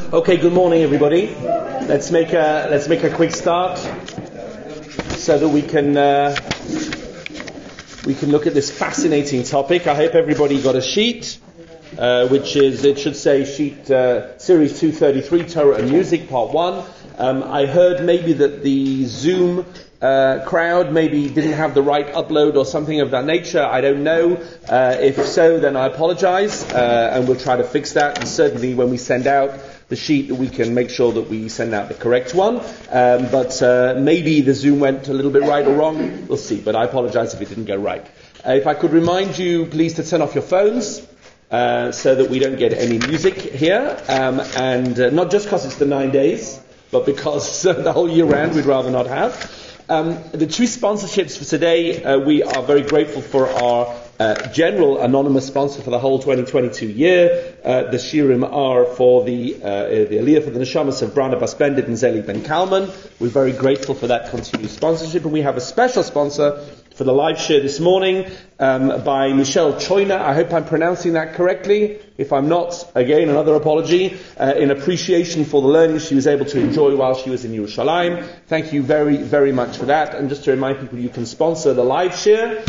Okay, good morning, everybody. Let's make a quick start so that we can look at this fascinating topic. I hope everybody got a sheet, which is, it should say sheet series 233, Torah and Music, part 1. I heard maybe that the Zoom crowd maybe didn't have the right upload or something of that nature. I don't know. If so, then I apologize, and we'll try to fix that. And certainly when we send out the sheet, we can make sure that we send out the correct one. But maybe the Zoom went a little bit right or wrong. We'll see. But I apologize if it didn't go right. If I could remind you, please, to turn off your phones, so that we don't get any music here. And not just because it's the 9 days, but because the whole year round we'd rather not have. The two sponsorships for today, we are very grateful for our general anonymous sponsor for the whole 2022 year. The shirim are for the Aliyah for the Neshamas of Brana Bas Bendit and Zeli Ben Kalman. We're very grateful for that continued sponsorship, and we have a special sponsor for the live share this morning by Michelle Choina. I hope I'm pronouncing that correctly. If I'm not, again, another apology. In appreciation for the learning she was able to enjoy while she was in Yerushalayim. Thank you very, very much for that. And just to remind people, you can sponsor the live share.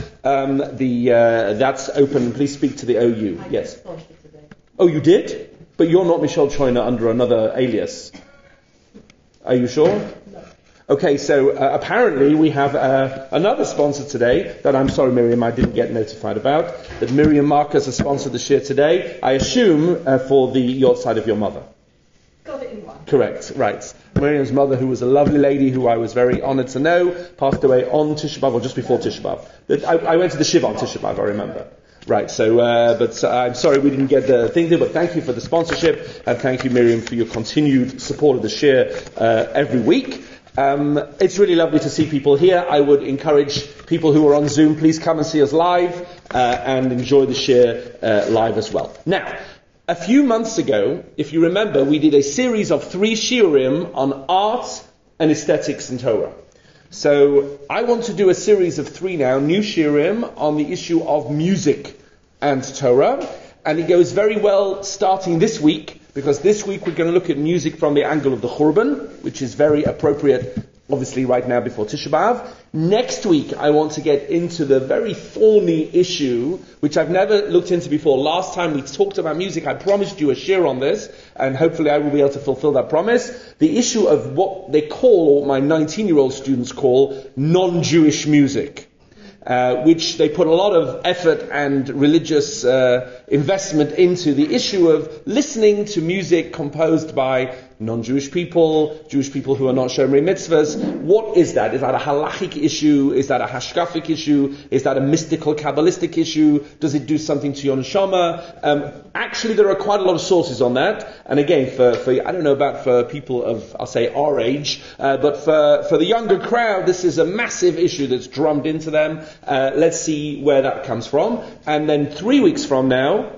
That's open. Please speak to the OU. Yes. Oh, you did? But you're not Michelle Choina under another alias. Are you sure? No. Okay, so apparently we have another sponsor today that I'm sorry, Miriam, I didn't get notified about. That Miriam Marcus has sponsored the shir today. I assume for the Yortzeit of your mother. Got it in one. Correct, right. Miriam's mother, who was a lovely lady who I was very honoured to know, passed away on Tisha B'Av, or just before Tisha B'Av. I went to the Shiva on Tisha B'Av, I remember. Right, so, but I'm sorry we didn't get the thing there, but thank you for the sponsorship, and thank you, Miriam, for your continued support of the shir every week. It's really lovely to see people here. I would encourage people who are on Zoom, please come and see us live, and enjoy the shir live as well. Now, a few months ago, if you remember, we did a series of 3 shiurim on art and aesthetics in Torah. So I want to do a series of 3 now, new shiurim on the issue of music and Torah. And it goes very well starting this week, because this week we're going to look at music from the angle of the Churban, which is very appropriate, obviously, right now before Tisha B'Av. Next week I want to get into the very thorny issue, which I've never looked into before. Last time we talked about music, I promised you a shir on this, and hopefully I will be able to fulfill that promise. The issue of what they call, or what my 19-year-old students call, non-Jewish music. Which they put a lot of effort and religious investment into the issue of listening to music composed by non-Jewish people, Jewish people who are not Shomrei Mitzvahs. What is that? Is that a halachic issue? Is that a hashkafic issue? Is that a mystical, Kabbalistic issue? Does it do something to your neshama? Actually, there are quite a lot of sources on that. And again, for I don't know about for people of, I'll say, our age, but for the younger crowd, this is a massive issue that's drummed into them. Let's see where that comes from. And then 2 weeks from now,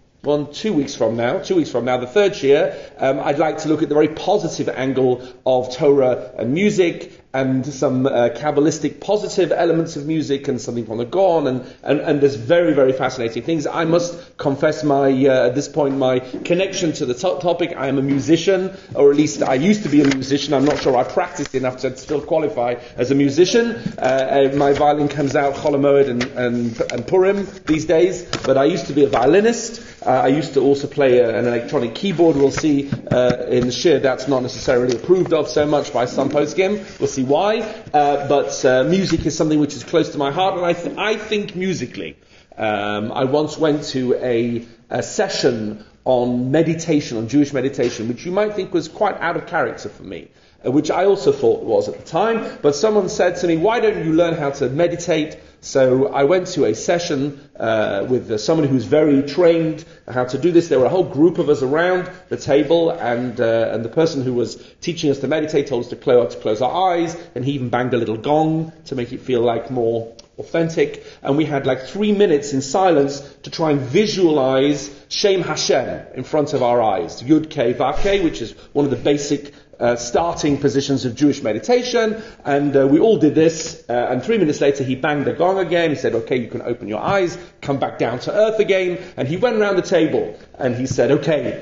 the third year, I'd like to look at the very positive angle of Torah and music, and some Kabbalistic positive elements of music, and something from the Gaon, and there's very, very fascinating things. I must confess at this point, my connection to the topic. I am a musician, or at least I used to be a musician. I'm not sure I practiced enough to still qualify as a musician. My violin comes out Chol Hamoed and Purim these days, but I used to be a violinist. I used to also play an electronic keyboard. We'll see in the shir that's not necessarily approved of so much by some poskim. We'll see why. But music is something which is close to my heart, and I think musically. I once went to a session on meditation, on Jewish meditation, which you might think was quite out of character for me, which I also thought was at the time. But someone said to me, why don't you learn how to meditate? So I went to a session with someone who's very trained how to do this. There were a whole group of us around the table, and the person who was teaching us to meditate told us to close our eyes, and he even banged a little gong to make it feel like more authentic. And we had like 3 minutes in silence to try and visualize Shem Hashem in front of our eyes. Yud Kei Vav Kei, which is one of the basic starting positions of Jewish meditation, and we all did this, and 3 minutes later he banged the gong again. He said, okay, you can open your eyes, come back down to earth again, and he went around the table and he said, okay,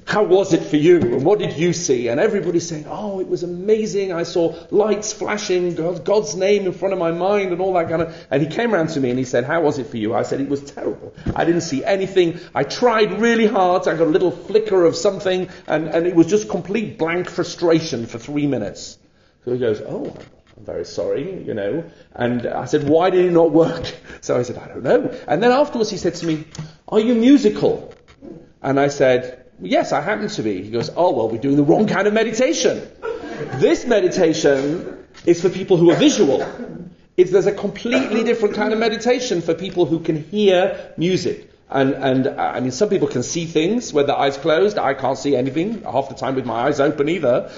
how was it for you? And what did you see? And everybody's saying, oh, it was amazing. I saw lights flashing, God's name in front of my mind and all that kind of... And he came around to me and he said, how was it for you? I said, it was terrible. I didn't see anything. I tried really hard. I got a little flicker of something and it was just complete blank frustration for 3 minutes. So he goes, oh, I'm very sorry, And I said, why did it not work? So I said, I don't know. And then afterwards he said to me, are you musical? And I said, yes, I happen to be. He goes, oh, well, we're doing the wrong kind of meditation. This meditation is for people who are visual. There's a completely different kind of meditation for people who can hear music. And I mean, some people can see things with their eyes closed. I can't see anything half the time with my eyes open either.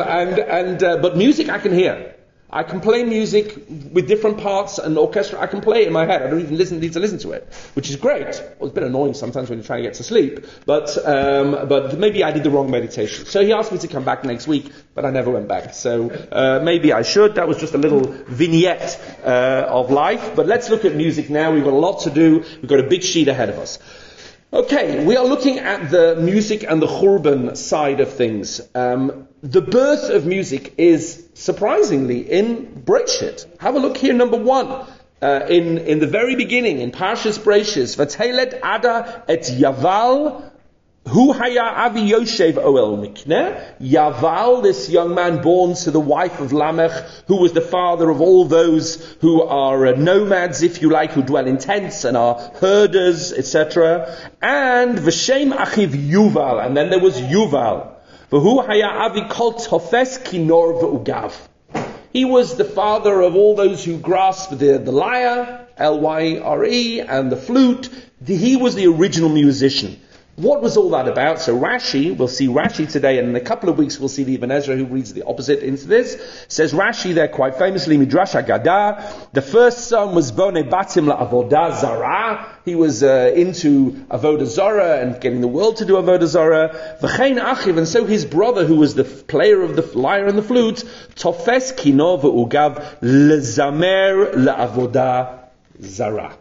But music I can hear. I can play music with different parts and orchestra. I can play it in my head. I don't even need to listen to it, which is great. Well, it's a bit annoying sometimes when you're trying to get to sleep. But maybe I did the wrong meditation. So he asked me to come back next week, but I never went back. So maybe I should. That was just a little vignette of life. But let's look at music now. We've got a lot to do. We've got a big sheet ahead of us. Okay, we are looking at the music and the Churban side of things. The birth of music is surprisingly in Bereshit. Have a look here, number 1. In the very beginning, in Parshas Bereshit, V'telet Ada et Yaval, Hu haya avi Yoshev oel mikneh. Yaval, this young man born to the wife of Lamech, who was the father of all those who are nomads, if you like, who dwell in tents and are herders, etc. And V'shem achiv Yuval, and then there was Yuval. V'hu haya avi kol tofes kinor v'ugav. He was the father of all those who grasp the lyre, L-Y-R-E, and the flute. He was the original musician. What was all that about? So Rashi, we'll see Rashi today, and in a couple of weeks we'll see the Ibn Ezra who reads the opposite into this. Says Rashi there quite famously, Midrash Haggadah, the first son was Bone Batim LaAvodah Zarah. He was into Avodah Zarah and getting the world to do Avodah Zarah. V'chein Achiv, and so his brother, who was the player of the lyre and the flute, Tofes Kino V'ugav Lezamer LaAvodah Zarah.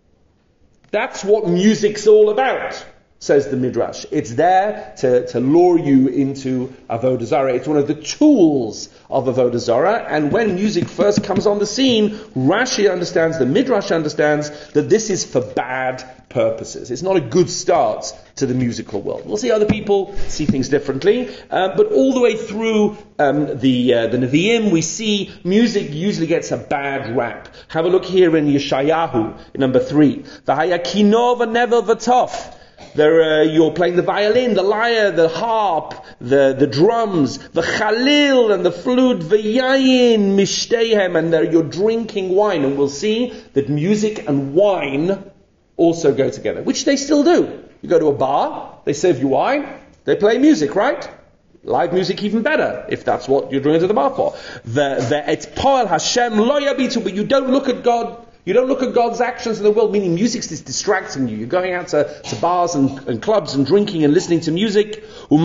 That's what music's all about, says the Midrash. It's there to lure you into Avodah Zarah. It's one of the tools of Avodah Zarah. And when music first comes on the scene, Rashi understands, the Midrash understands, that this is for bad purposes. It's not a good start to the musical world. We'll see other people see things differently. But all the way through the Nevi'im, we see music usually gets a bad rap. Have a look here in Yeshayahu, number 3. V'haya kino v'nevel v'tof. You're playing the violin, the lyre, the harp, the drums, the chalil and the flute, v'yayin mishteihem, and you're drinking wine. And we'll see that music and wine also go together, which they still do. You go to a bar, they serve you wine, they play music, right? Live music even better, if that's what you're going to the bar for. The et poel Hashem lo yabitu, but you don't look at God. You don't look at God's actions in the world, meaning music's distracting you. You're going out to bars and clubs and drinking and listening to music.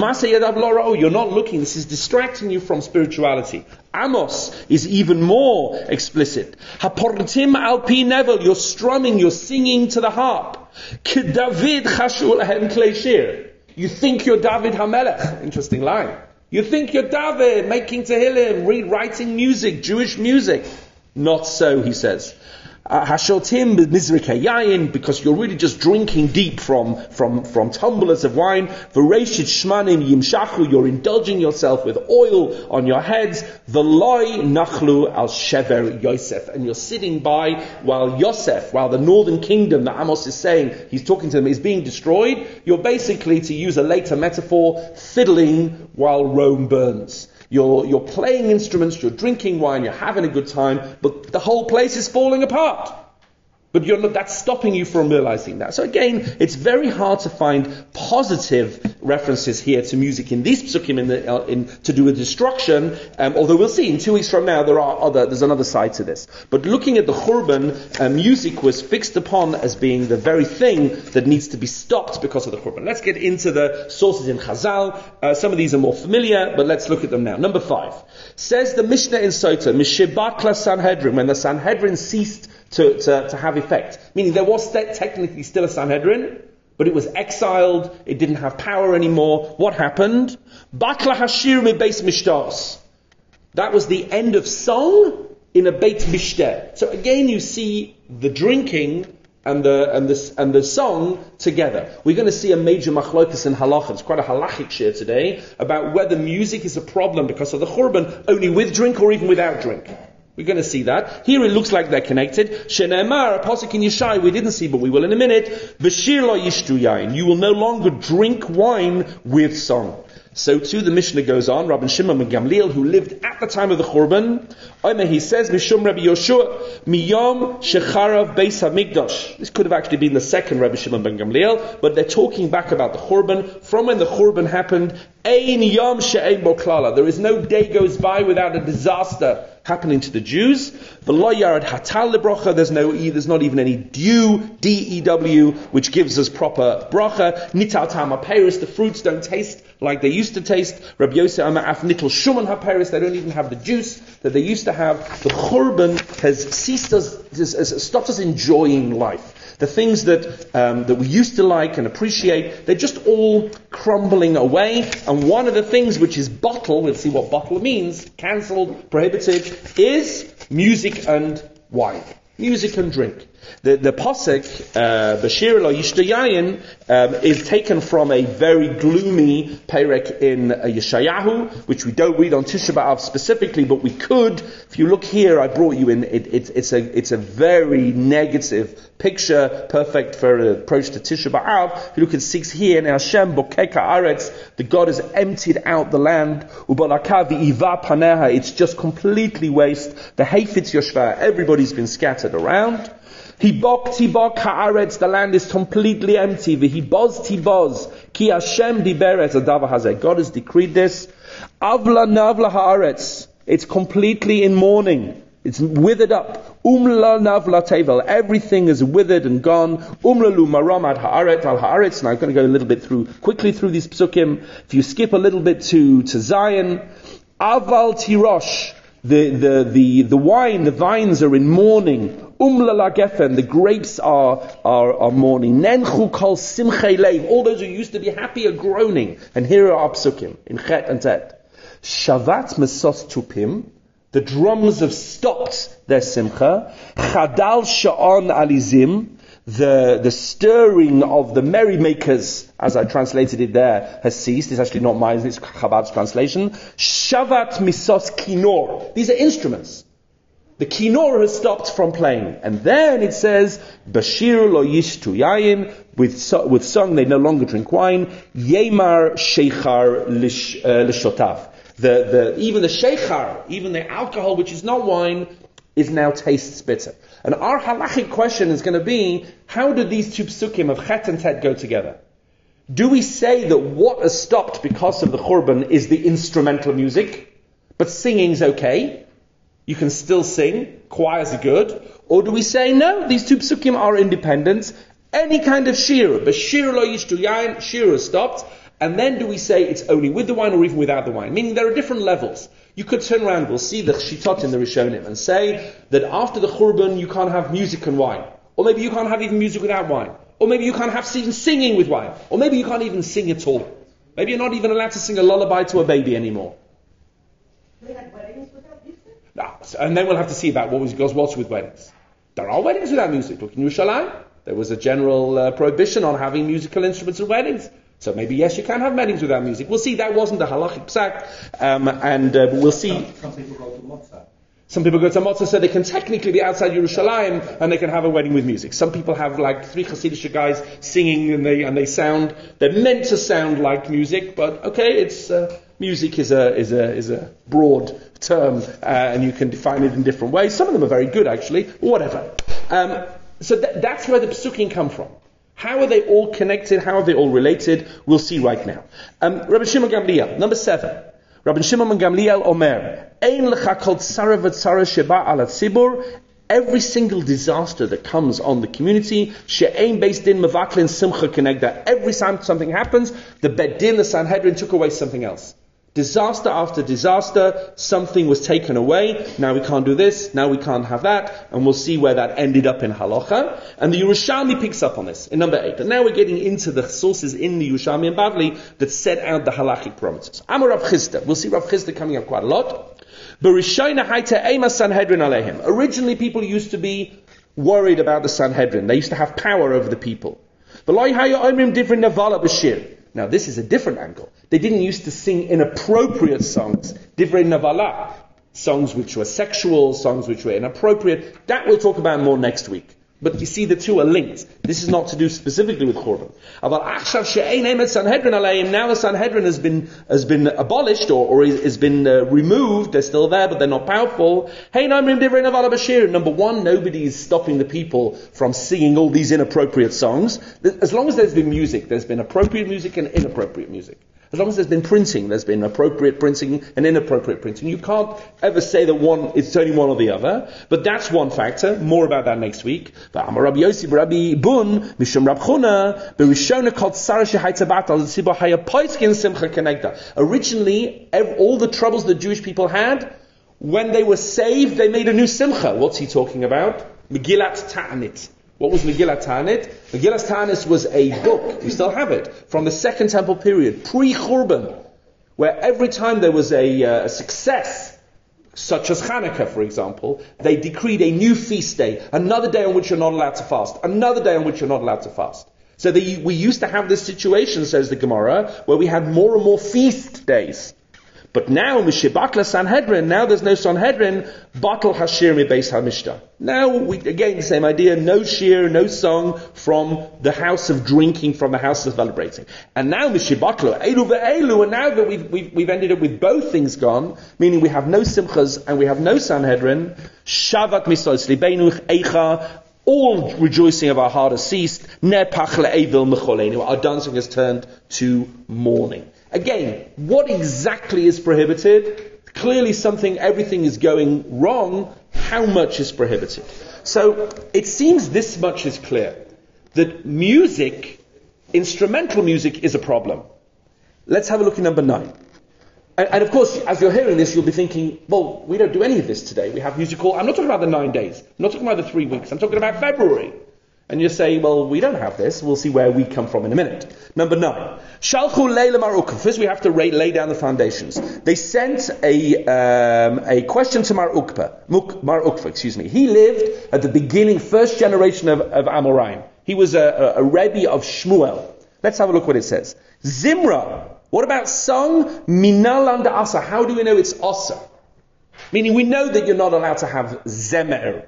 You're not looking. This is distracting you from spirituality. Amos is even more explicit. Haportim al pi nevel. You're strumming, you're singing to the harp. David chashul hem kleishir. You think you're David HaMelech. Interesting line. You think you're David, making Tehillim, rewriting music, Jewish music. Not so, he says. Hashotim b'mizrikei yayin, because you're really just drinking deep from tumblers of wine. V'reishit shmanim yimshachu, you're indulging yourself with oil on your heads. V'loi nachlu al shever Yosef, and you're sitting by while the northern kingdom that Amos is saying, he's talking to them, is being destroyed. You're basically, to use a later metaphor, fiddling while Rome burns. You're playing instruments, you're drinking wine, you're having a good time, but the whole place is falling apart. But that's stopping you from realizing that. So again, it's very hard to find positive references here to music in these psukim to do with destruction. Although we'll see in 2 weeks from now there's another side to this. But looking at the Churban, music was fixed upon as being the very thing that needs to be stopped because of the Churban. Let's get into the sources in Chazal. Some of these are more familiar, but let's look at them now. Number 5 says the Mishnah in Sota, Mishibat la Sanhedrin, when the Sanhedrin ceased to have effect. Meaning there was technically still a Sanhedrin, but it was exiled, it didn't have power anymore. What happened? Batla hashir mi beis mishtas. That was the end of song in a beit mishteh. So again you see the drinking and the song together. We're going to see a major machlokas in halacha. It's quite a halachic shir today about whether music is a problem because of the churban only with drink or even without drink. We're going to see that. Here it looks like they're connected. Shene'emar, a pasuk in Yeshai, we didn't see, but we will in a minute. V'shir lo yishtu yain. You will no longer drink wine with song. So too the Mishnah goes on. Rabbi Shimon ben Gamliel, who lived at the time of the Churban, he says, Mishum Rabbi Yoshua, Miyom Shecharav Beis HaMikdash. This could have actually been the second Rabbi Shimon ben Gamliel, but they're talking back about the Churban. From when the Churban happened, Ein Yom She'ein Bo Klala. There is no day goes by without a disaster happening to the Jews. V'lo yarad hatal lebrocha. There's not even any dew, D-E-W, which gives us proper brocha. Nital tam haperis. The fruits don't taste like they used to taste. Rabbi Yosef Amar af nital shuman haperis. They don't even have the juice that they used to have. The Churban has stopped us enjoying life. The things that we used to like and appreciate, they're just all crumbling away. And one of the things which is bottle, we'll see what bottle means, cancelled, prohibited, is music and wine. Music and drink. The posek, Bashir lo yishtu yayin, is taken from a very gloomy perek in Yeshayahu, which we don't read on Tisha B'Av specifically, but we could. If you look here, I brought you in. It's a very negative picture, perfect for an approach to Tisha B'Av. If you look at 6 here, and Hashem bokeka aretz, the God has emptied out the land. Ubalaka v'iva paneha, it's just completely waste. The Heifetz Yoshva, everybody's been scattered around. Tibok haaretz, the land is completely empty. V'hiboz tiboz, ki Hashem diberet adava hazeh. God has decreed this. Avla navla haaretz, it's completely in mourning. It's withered up. Umla navla tevel, everything is withered and gone. Umlalu maram ad haaretz al haaretz. Now I'm going to go a little bit quickly through these psukim. If you skip a little bit to Zion, aval tirosh, the wine, the vines are in mourning. Umlala gefen, the grapes are mourning. Nenchu kol simchei leiv, all those who used to be happy are groaning. And here are our psukim in Chet and Tet. Shavat mesos tupim, the drums have stopped their simcha. Chadal sha'on alizim, the stirring of the merrymakers, as I translated it there, has ceased. It's actually not mine, it's Chabad's translation. Shavat misos kinor, these are instruments. The kinor has stopped from playing. And then it says, Bashir lo yishtu yayin, with song they no longer drink wine, Yemar sheichar lishotav. Even the sheichar, even the alcohol which is not wine, is now tastes bitter. And our halachic question is going to be, how do these two psukim of Chet and Tet go together? Do we say that what has stopped because of the Churban is the instrumental music, but singing's okay? You can still sing, choirs are good. Or do we say, no, these two psukim are independent, any kind of shir, b'shir lo yishtu yain, shir is stopped, and then do we say it's only with the wine or even without the wine? Meaning there are different levels. You could turn around, we'll see the Shitot in the Rishonim, and say that after the Churban you can't have music and wine. Or maybe you can't have even music without wine. Or maybe you can't have even singing with wine. Or maybe you can't even sing at all. Maybe you're not even allowed to sing a lullaby to a baby anymore. They had weddings without music? No, and then we'll have to see about what goes with weddings. There are weddings without music. Look in Yerushalayim, there was a general prohibition on having musical instruments at weddings. So maybe yes, you can have weddings without music. We'll see. That wasn't a halachic psak, and we'll see. Some people go to Motzah. Some people go to Motzah, so they can technically be outside Yerushalayim and they can have a wedding with music. Some people have like 3 Hasidic guys singing and they sound. They're meant to sound like music, but okay, it's music is a broad term, and you can define it in different ways. Some of them are very good, actually. Whatever. So that's where the psukim come from. How are they all connected? How are they all related? We'll see right now. Rabbi Shimon Gamliel, number 7. Rabbi Shimon Gamliel Omer, Ein lecha kol tzara v'tzara sheba ala tzibur, every single disaster that comes on the community, she'ein beis din mevaklin simcha kenegda, every time something happens, the Beit Din, the Sanhedrin took away something else. Disaster after disaster, something was taken away, now we can't do this, now we can't have that, and we'll see where that ended up in Halacha. And the Yerushalmi picks up on this, in number 8. And now we're getting into the sources in the Yerushalmi and Bavli that set out the halachic parameters. Amar Rav Chisda, we'll see Rav Chisda coming up quite a lot. Originally people used to be worried about the Sanhedrin, they used to have power over the people. Now this is a different angle. They didn't used to sing inappropriate songs, divrei navala, songs which were sexual, songs which were inappropriate. That we'll talk about more next week. But you see the two are linked. This is not to do specifically with Korban. Now the Sanhedrin has been abolished or has been removed. They're still there, but they're not powerful. Number one, nobody is stopping the people from singing all these inappropriate songs. As long as there's been music, there's been appropriate music and inappropriate music. As long as there's been printing, there's been appropriate printing and inappropriate printing. You can't ever say that it's only one or the other. But that's one factor. More about that next week. Originally, all the troubles the Jewish people had, when they were saved, they made a new simcha. What's he talking about? Megillat Ta'anit. What was Megillat Ta'anit? Megillat Ta'anit was a book, we still have it, from the Second Temple period, pre-Churban, where every time there was a success, such as Hanukkah, for example, they decreed a new feast day, another day on which you're not allowed to fast, another day on which you're not allowed to fast. So we used to have this situation, says the Gemara, where we had more and more feast days. But now, Mishibakla Sanhedrin, now there's no Sanhedrin, Batal Hashir Mi Beis HaMishta. Now, again, the same idea, no shir, no song from the house of drinking, from the house of celebrating. And now, Mishibakla, Elu ve'elu, and now that we've ended up with both things gone, meaning we have no Simchas and we have no Sanhedrin, Shavat Misos Libeinu Eicha, all rejoicing of our heart has ceased, Nepach le'evil mecholenu, our dancing has turned to mourning. Again, what exactly is prohibited? Clearly everything is going wrong. How much is prohibited? So, it seems this much is clear. That music, instrumental music, is a problem. Let's have a look at number 9. And of course, as you're hearing this, you'll be thinking, well, we don't do any of this today. We have musical, I'm not talking about the 9 days. I'm not talking about the 3 weeks. I'm talking about February. And you say, well, we don't have this. We'll see where we come from in a minute. Number 9. Shalchu leila Mar Ukva. First we have to lay down the foundations. They sent a question to Mar Ukva, He lived at the beginning, first generation of Amoraim. He was a Rebbe of Shmuel. Let's have a look what it says. Zimra. What about song? Minalan da asa. How do we know it's asa? Meaning we know that you're not allowed to have zemer.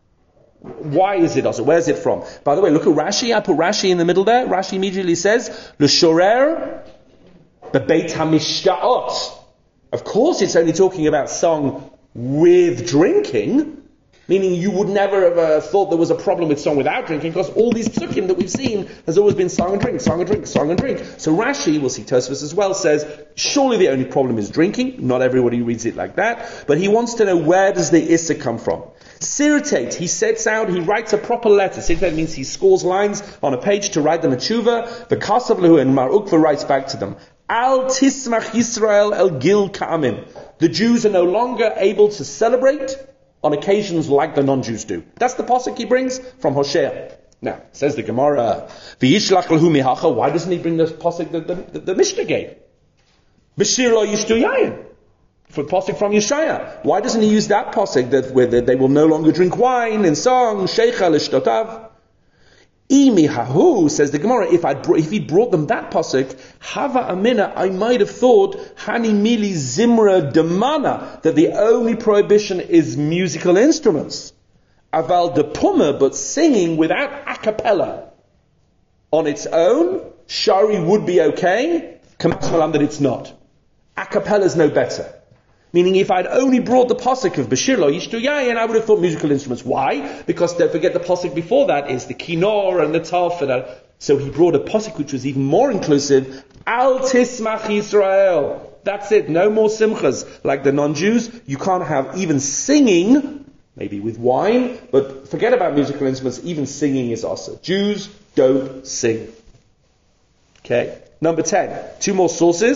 Why is it also? Where is it from? By the way, look at Rashi. I put Rashi in the middle there. Rashi immediately says, L'shorer bebeit hamishtaot. Of course, it's only talking about song with drinking, meaning you would never have thought there was a problem with song without drinking, because all these psukim that we've seen has always been song and drink, song and drink, song and drink. So Rashi, we'll see Tosfos as well, says, surely the only problem is drinking. Not everybody reads it like that. But he wants to know, where does the Issa come from? Siritate, he writes a proper letter. Siritate means he scores lines on a page to write them a tshuva. The Kasav Lehu, and Mar Ukva writes back to them, Al tismach Yisrael el gil ka'amim. The Jews are no longer able to celebrate on occasions like the non-Jews do. That's the pasuk he brings from Hosea. Now, says the Gemara, V'yishlach lehu mihacha, why doesn't he bring the pasuk that the Mishnah gave? B'shir lo yishtu yayin. For pasuk from Yeshaya. Why doesn't he use that pasuk where they will no longer drink wine and song, sheikha l'shtotav? Imi hahu, says the Gemara, if he brought them that pasuk, hava amina, I might have thought, hani mili zimra demana, that the only prohibition is musical instruments. Aval de puma, but singing without a cappella. On its own, shari would be okay, kamasmalam that it's not. A cappella is no better. Meaning, if I'd only brought the pasuk of Bashir lo yishtu yayin, I would have thought musical instruments. Why? Because don't forget the pasuk before that is the kinor and the taf. So he brought a pasuk which was even more inclusive. Al tismach Yisrael. That's it. No more simchas like the non-Jews. You can't have even singing, maybe with wine, but forget about musical instruments. Even singing is also. Jews don't sing. Okay. Number 10. 2 more sources.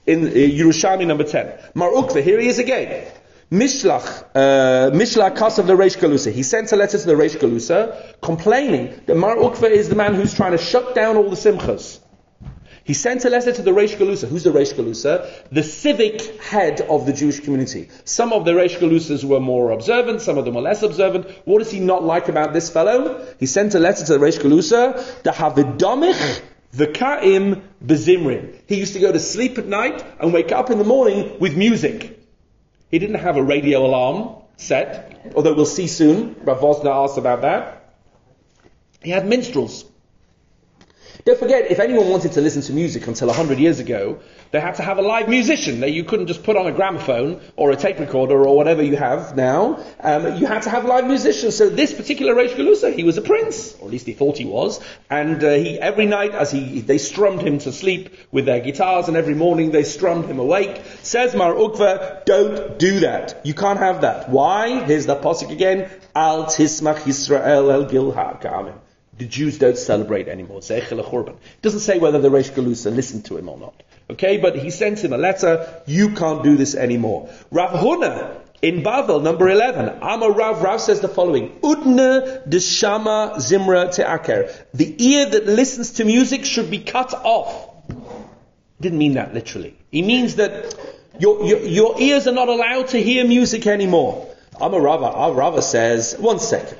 in Yerushalmi number 10. Mar Ukva, here he is again. Mishlach Kasav the Reish Galusa. He sent a letter to the Reish Galusa complaining that Mar Ukva is the man who's trying to shut down all the simchas. He sent a letter to the Reish Galusa. Who's the Reish Galusa? The civic head of the Jewish community. Some of the Reish Galusas were more observant, some of them were less observant. What does he not like about this fellow? He sent a letter to the Reish Galusa, Dahavidomich v'ka'im bezimrin. He used to go to sleep at night and wake up in the morning with music. He didn't have a radio alarm set, although we'll see soon. Rav Vosner asked about that. He had minstrels. Don't forget, if anyone wanted to listen to music until 100 years ago, they had to have a live musician. You couldn't just put on a gramophone or a tape recorder or whatever you have now. You had to have live musicians. So this particular Reish Galusa, he was a prince, or at least he thought he was. And he every night, they strummed him to sleep with their guitars, and every morning they strummed him awake. Says Mar Ukva, don't do that. You can't have that. Why? Here's the pasuk again. Al tismach Yisrael el gilha ka'amim. The Jews don't celebrate anymore. It doesn't say whether the Reish Galusa listened to him or not. Okay, but he sent him a letter. You can't do this anymore. Rav Huna in Bavel, number 11. Amar Rav says the following. Udne deshama zimra te'aker. The ear that listens to music should be cut off. Didn't mean that literally. He means that your ears are not allowed to hear music anymore. Amar Rava says, 1 second.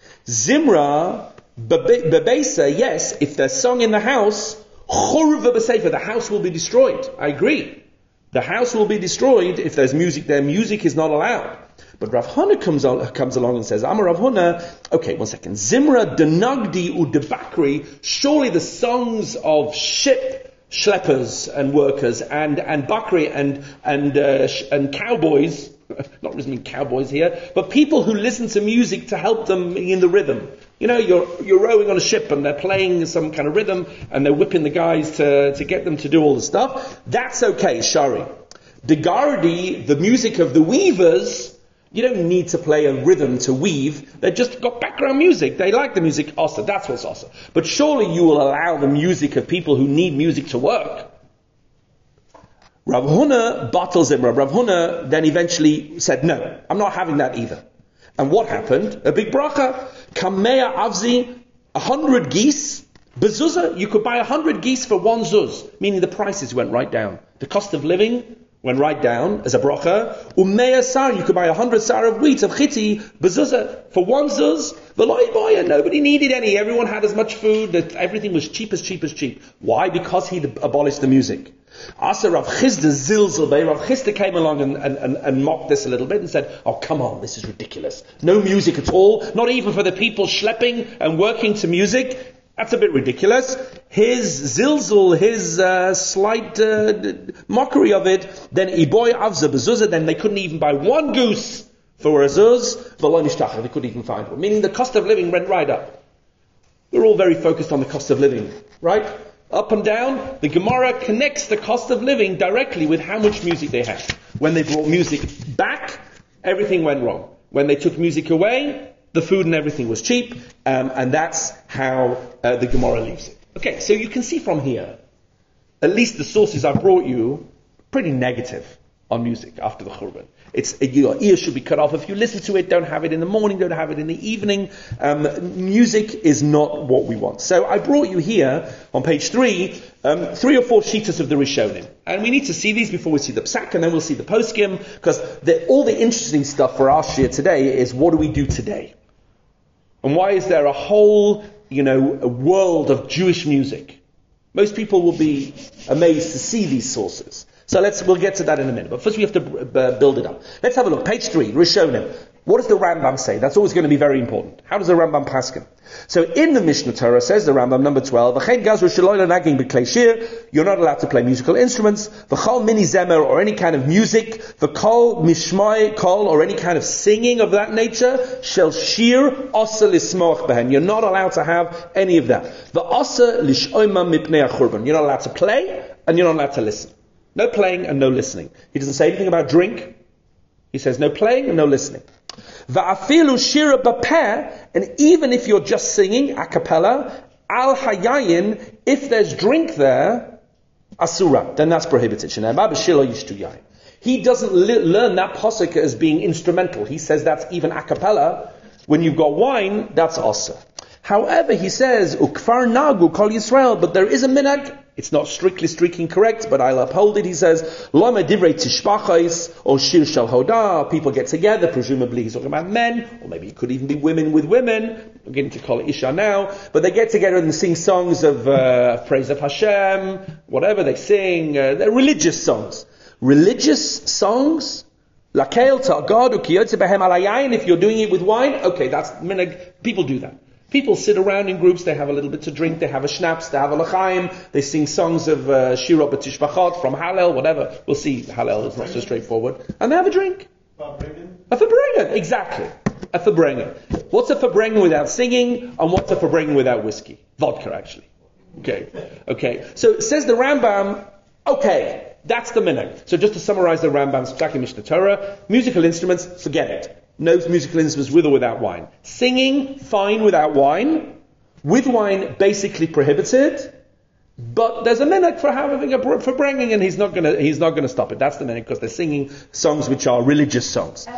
Zimra Bebesa, yes, if they're sung in the house, churva b'sefer, the house will be destroyed. I agree. The house will be destroyed if there's music there. Music is not allowed. But Rav Huna comes along and says, Amar Rav Huna, okay, 1 second. Zimra denagdi udebakri, surely the songs of ship schleppers and workers and bakri and cowboys, not mean cowboys here, but people who listen to music to help them in the rhythm. You know, you're rowing on a ship and they're playing some kind of rhythm and they're whipping the guys to get them to do all the stuff. That's okay, Shari. The Gardi, the music of the weavers, you don't need to play a rhythm to weave. They've just got background music. They like the music, Asa. That's what's Asa. But surely you will allow the music of people who need music to work. Rav Huna battles him. Rav Huna then eventually said, no, I'm not having that either. And what happened? A big bracha. Kamea avzi, 100 geese. Bezuzah, you could buy 100 geese for 1 zuz. Meaning the prices went right down. The cost of living went right down as a bracha. Umea sar, you could buy 100 sar of wheat, of chiti, bezuzah, for 1 zuz. V'loi boya, nobody needed any. Everyone had as much food, that everything was cheap as cheap as cheap. Why? Because he abolished the music. Asa Rav Chisda zilzal bay. Rav Chisda came along and mocked this a little bit and said, oh come on, this is ridiculous. No music at all, not even for the people schlepping and working to music. That's a bit ridiculous. His zilzal, his slight mockery of it, then iboy avza bezuzah, then they couldn't even buy 1 goose for a zuz, they couldn't even find one. Meaning the cost of living went right up. We're all very focused on the cost of living, right? Up and down, the Gemara connects the cost of living directly with how much music they had. When they brought music back, everything went wrong. When they took music away, the food and everything was cheap, and that's how the Gemara leaves it. Okay, so you can see from here, at least the sources I brought you, pretty negative on music after the Churban. Your ears should be cut off. If you listen to it, don't have it in the morning, don't have it in the evening. Music is not what we want. So I brought you here, on page 3, 3 or 4 shitas of the Rishonim. And we need to see these before we see the Psak, and then we'll see the Poskim, because all the interesting stuff for our Shir today is what do we do today? And why is there a whole, a world of Jewish music? Most people will be amazed to see these sources. So we'll get to that in a minute. But first we have to build it up. Let's have a look. Page 3, Rishonim. What does the Rambam say? That's always going to be very important. How does the Rambam paskin? So in the Mishnah Torah says, the Rambam, number 12, you're not allowed to play musical instruments, v'chol mini zemer, or any kind of music, v'kol mishmai kol, or any kind of singing of that nature, shel shir asa lismoch behen. You're not allowed to have any of that. V'asa lishoima mipnei achurban. You're not allowed to play, and you're not allowed to listen. No playing and no listening. He doesn't say anything about drink. He says no playing and no listening. Va'afilu shira b'peh, and even if you're just singing a cappella, al hayayin, if there's drink there, Asura, then that's prohibited. He doesn't learn that pasuk as being instrumental. He says that's even a cappella. When you've got wine, that's asa. However, he says, Ukfar nagu kol Yisrael, but there is a minhag. It's not strictly speaking correct, but I'll uphold it. He says, Lama divrei tishpachais, or shir shel hoda. People get together, presumably he's talking about men, or maybe it could even be women with women. We're getting to call it Isha now. But they get together and sing songs of praise of Hashem, whatever they sing. They're religious songs. Religious songs, lakel ta'gad ukiyotze behem alayayin, if you're doing it with wine, okay, that's minhag. People do that. People sit around in groups, they have a little bit to drink, they have a schnapps, they have a l'chaim, they sing songs of Shira B'Tishbachot from Hallel, whatever. We'll see, Hallel is not so straightforward. And they have a drink. A Farbrengen, exactly. A Farbrengen. What's a Farbrengen without singing, and what's a Farbrengen without whiskey? Vodka, actually. Okay. So it says the Rambam, okay, that's the minhag. So just to summarize the Rambam's Psaki Mishnah Torah, musical instruments, forget it. No musical instruments with or without wine. Singing, fine without wine. With wine, basically prohibited. But there's a minhag for having for bringing, and he's not gonna stop it. That's the minhag because they're singing songs which are religious songs.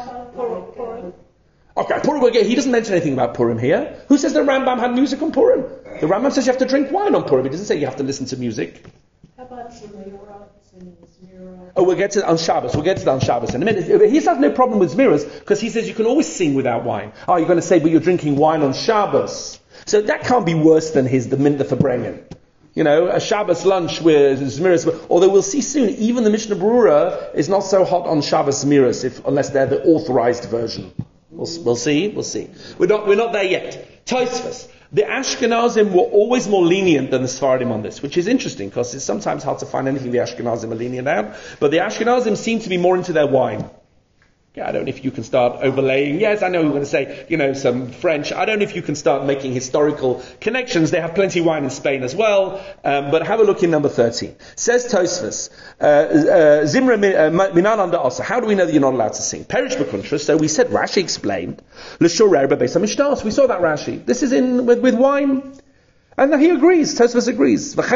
Okay, Purim again. He doesn't mention anything about Purim here. Who says the Rambam had music on Purim? The Rambam says you have to drink wine on Purim. He doesn't say you have to listen to music. How about Zmira? Oh, we'll get to that on Shabbos. In a minute. He has no problem with Zmiras because he says you can always sing without wine. Oh, you're going to say, but you're drinking wine on Shabbos. So that can't be worse than the Farbrengen. A Shabbos lunch with Zmiras. Although we'll see soon, even the Mishnah Berurah is not so hot on Shabbos Zmiras unless they're the authorized version. We'll see. We're not there yet. Tosfos. The Ashkenazim were always more lenient than the Sephardim on this, which is interesting because it's sometimes hard to find anything the Ashkenazim are lenient at. But the Ashkenazim seem to be more into their wine. I don't know if you can start overlaying. Yes, I know you're going to say, some French. I don't know if you can start making historical connections. They have plenty of wine in Spain as well. But have a look in number 13. Says Tosfos, Zimra minan under asa. How do we know that you're not allowed to sing? Perish b'kuntra. So we said Rashi explained. L'shorer b'beis hamishnas. We saw that Rashi. This is in with wine. And he agrees, Tosfos agrees. Because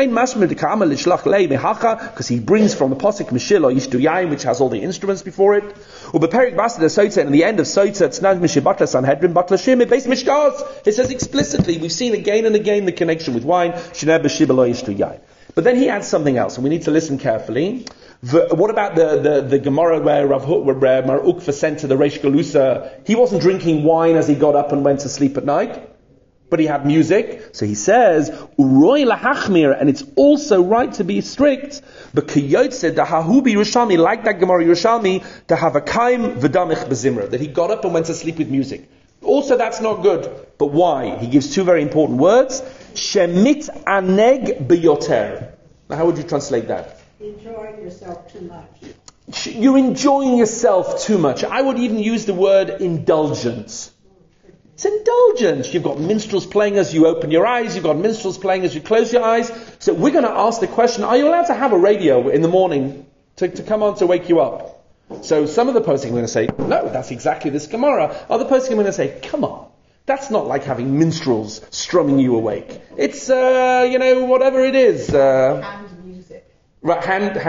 he brings from the Posik Mishilo Yishtu Yaim, which has all the instruments before it. Ubeperik Basta Sota, and in the end of Sota, Tznad Mishibatla Sanhedrin Batla Shim, Beis Mishkaz. It says explicitly, we've seen again and again the connection with wine, Shineb B'Shibalo Yishtu Yaim. But then he adds something else, and we need to listen carefully. What about the Gemara where Mar Ukva sent to the Reish Galusa? He wasn't drinking wine as he got up and went to sleep at night, but he had music. So he says, Uroi lahachmir, and it's also right to be strict. But kiyotze dahahubi Yerushalmi, like that Gemara Yerushalmi, to have a kaim v'damich bezimra, that he got up and went to sleep with music. Also, that's not good. But why? He gives two very important words. Shemit aneg beyoter. Now, how would you translate that? Enjoying yourself too much. You're enjoying yourself too much. I would even use the word indulgence. It's indulgence. You've got minstrels playing as you open your eyes. You've got minstrels playing as you close your eyes. So we're going to ask the question, are you allowed to have a radio in the morning to come on to wake you up? So some of the posting are going to say, no, that's exactly this Gemara. Other posting are going to say, come on. That's not like having minstrels strumming you awake. It's, whatever it is. Canned music. Right,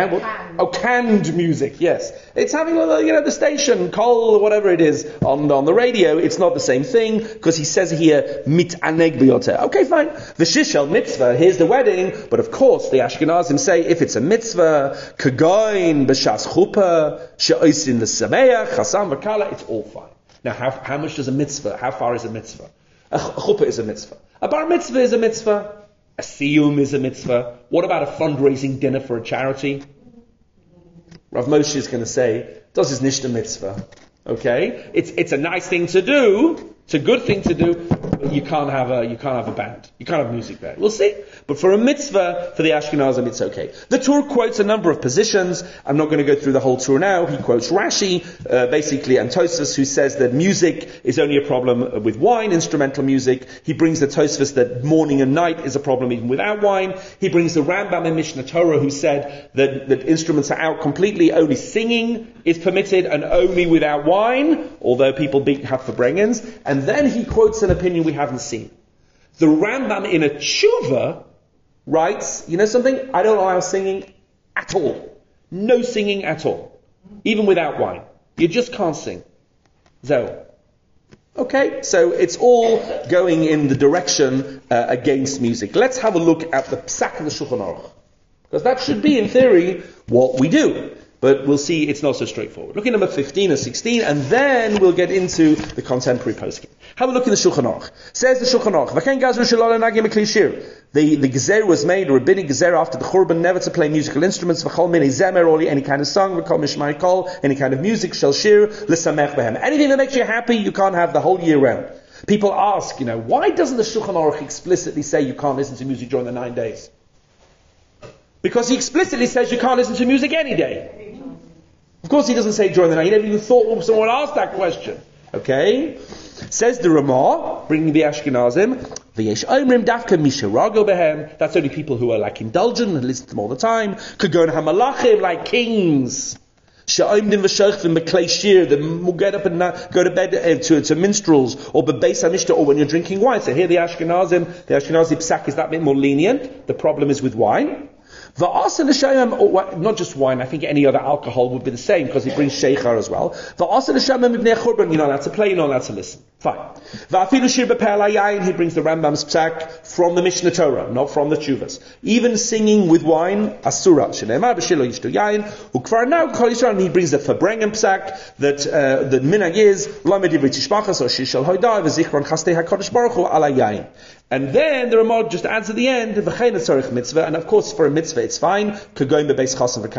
canned music, yes. It's having, the station, Kol, whatever it is, on the radio. It's not the same thing, because he says here, mit aneg b'yoter. Okay, fine. The shishel mitzvah, here's the wedding, but of course, the Ashkenazim say, if it's a mitzvah, kagoin, b'shas chuppah, she'oisin l'sameach, chasam v'kala, it's all fine. Now, how much does a mitzvah, how far is a mitzvah? A chuppah is a mitzvah. A bar mitzvah is a mitzvah. A siyum is a mitzvah. What about a fundraising dinner for a charity? Rav Moshe is going to say, das ist nicht a mitzvah. Okay? It's a nice thing to do. It's a good thing to do, but you can't have a band. You can't have music there. We'll see. But for a mitzvah, for the Ashkenazim, it's okay. The Tur quotes a number of positions. I'm not going to go through the whole Tur now. He quotes Rashi, basically, and Tosfos, who says that music is only a problem with wine, instrumental music. He brings the Tosfos that morning and night is a problem even without wine. He brings the Rambam in Mishnah Torah, who said that instruments are out completely, only singing is permitted, and only without wine, although people have Farbrengens. And then he quotes an opinion we haven't seen. The Rambam in a tshuva writes, you know something? I don't allow singing at all. No singing at all. Even without wine. You just can't sing. So, okay, so it's all going in the direction against music. Let's have a look at the Psak of the Shulchan Aruch. Because that should be, in theory, what we do. But we'll see it's not so straightforward. Look at number 15 and 16, and then we'll get into the contemporary posting. Have a look in the Shulchan Aruch. Says the Shulchan Aruch, the gezer was made, a rabbinic gezer after the Churban, never to play musical instruments, v'chol mini zemer, or any kind of song, v'chol mishmai kol, any kind of music, shel shir, l'samech behem. Anything that makes you happy, you can't have the whole year round. People ask, why doesn't the Shulchan Aruch explicitly say you can't listen to music during the 9 days? Because he explicitly says you can't listen to music any day. Of course he doesn't say during the night. He never even thought someone would ask that question. Okay? Says the Ramah, bringing the Ashkenazim, V'yesh omrim dafka misharago behem. That's only people who are like indulgent and listen to them all the time. Kagon hamalachim, like kings. Sha'omdim v'shochvim b'klei shir, that get up and go to bed to minstrels, or b'beis hamishta, or when you're drinking wine. So here the Ashkenazi psak is that bit more lenient. The problem is with wine. Not just wine, I think any other alcohol would be the same, because it brings sheikhar as well. You're not allowed to play, you're not allowed to listen. Fine. He brings the Rambam's psak from the Mishnah Torah, not from the Tshuvas. Even singing with wine, asura. And he brings the Fabrengen psak, that the minhag is, and then the Ramah just adds at the end, and of course for a mitzvah it's fine, it's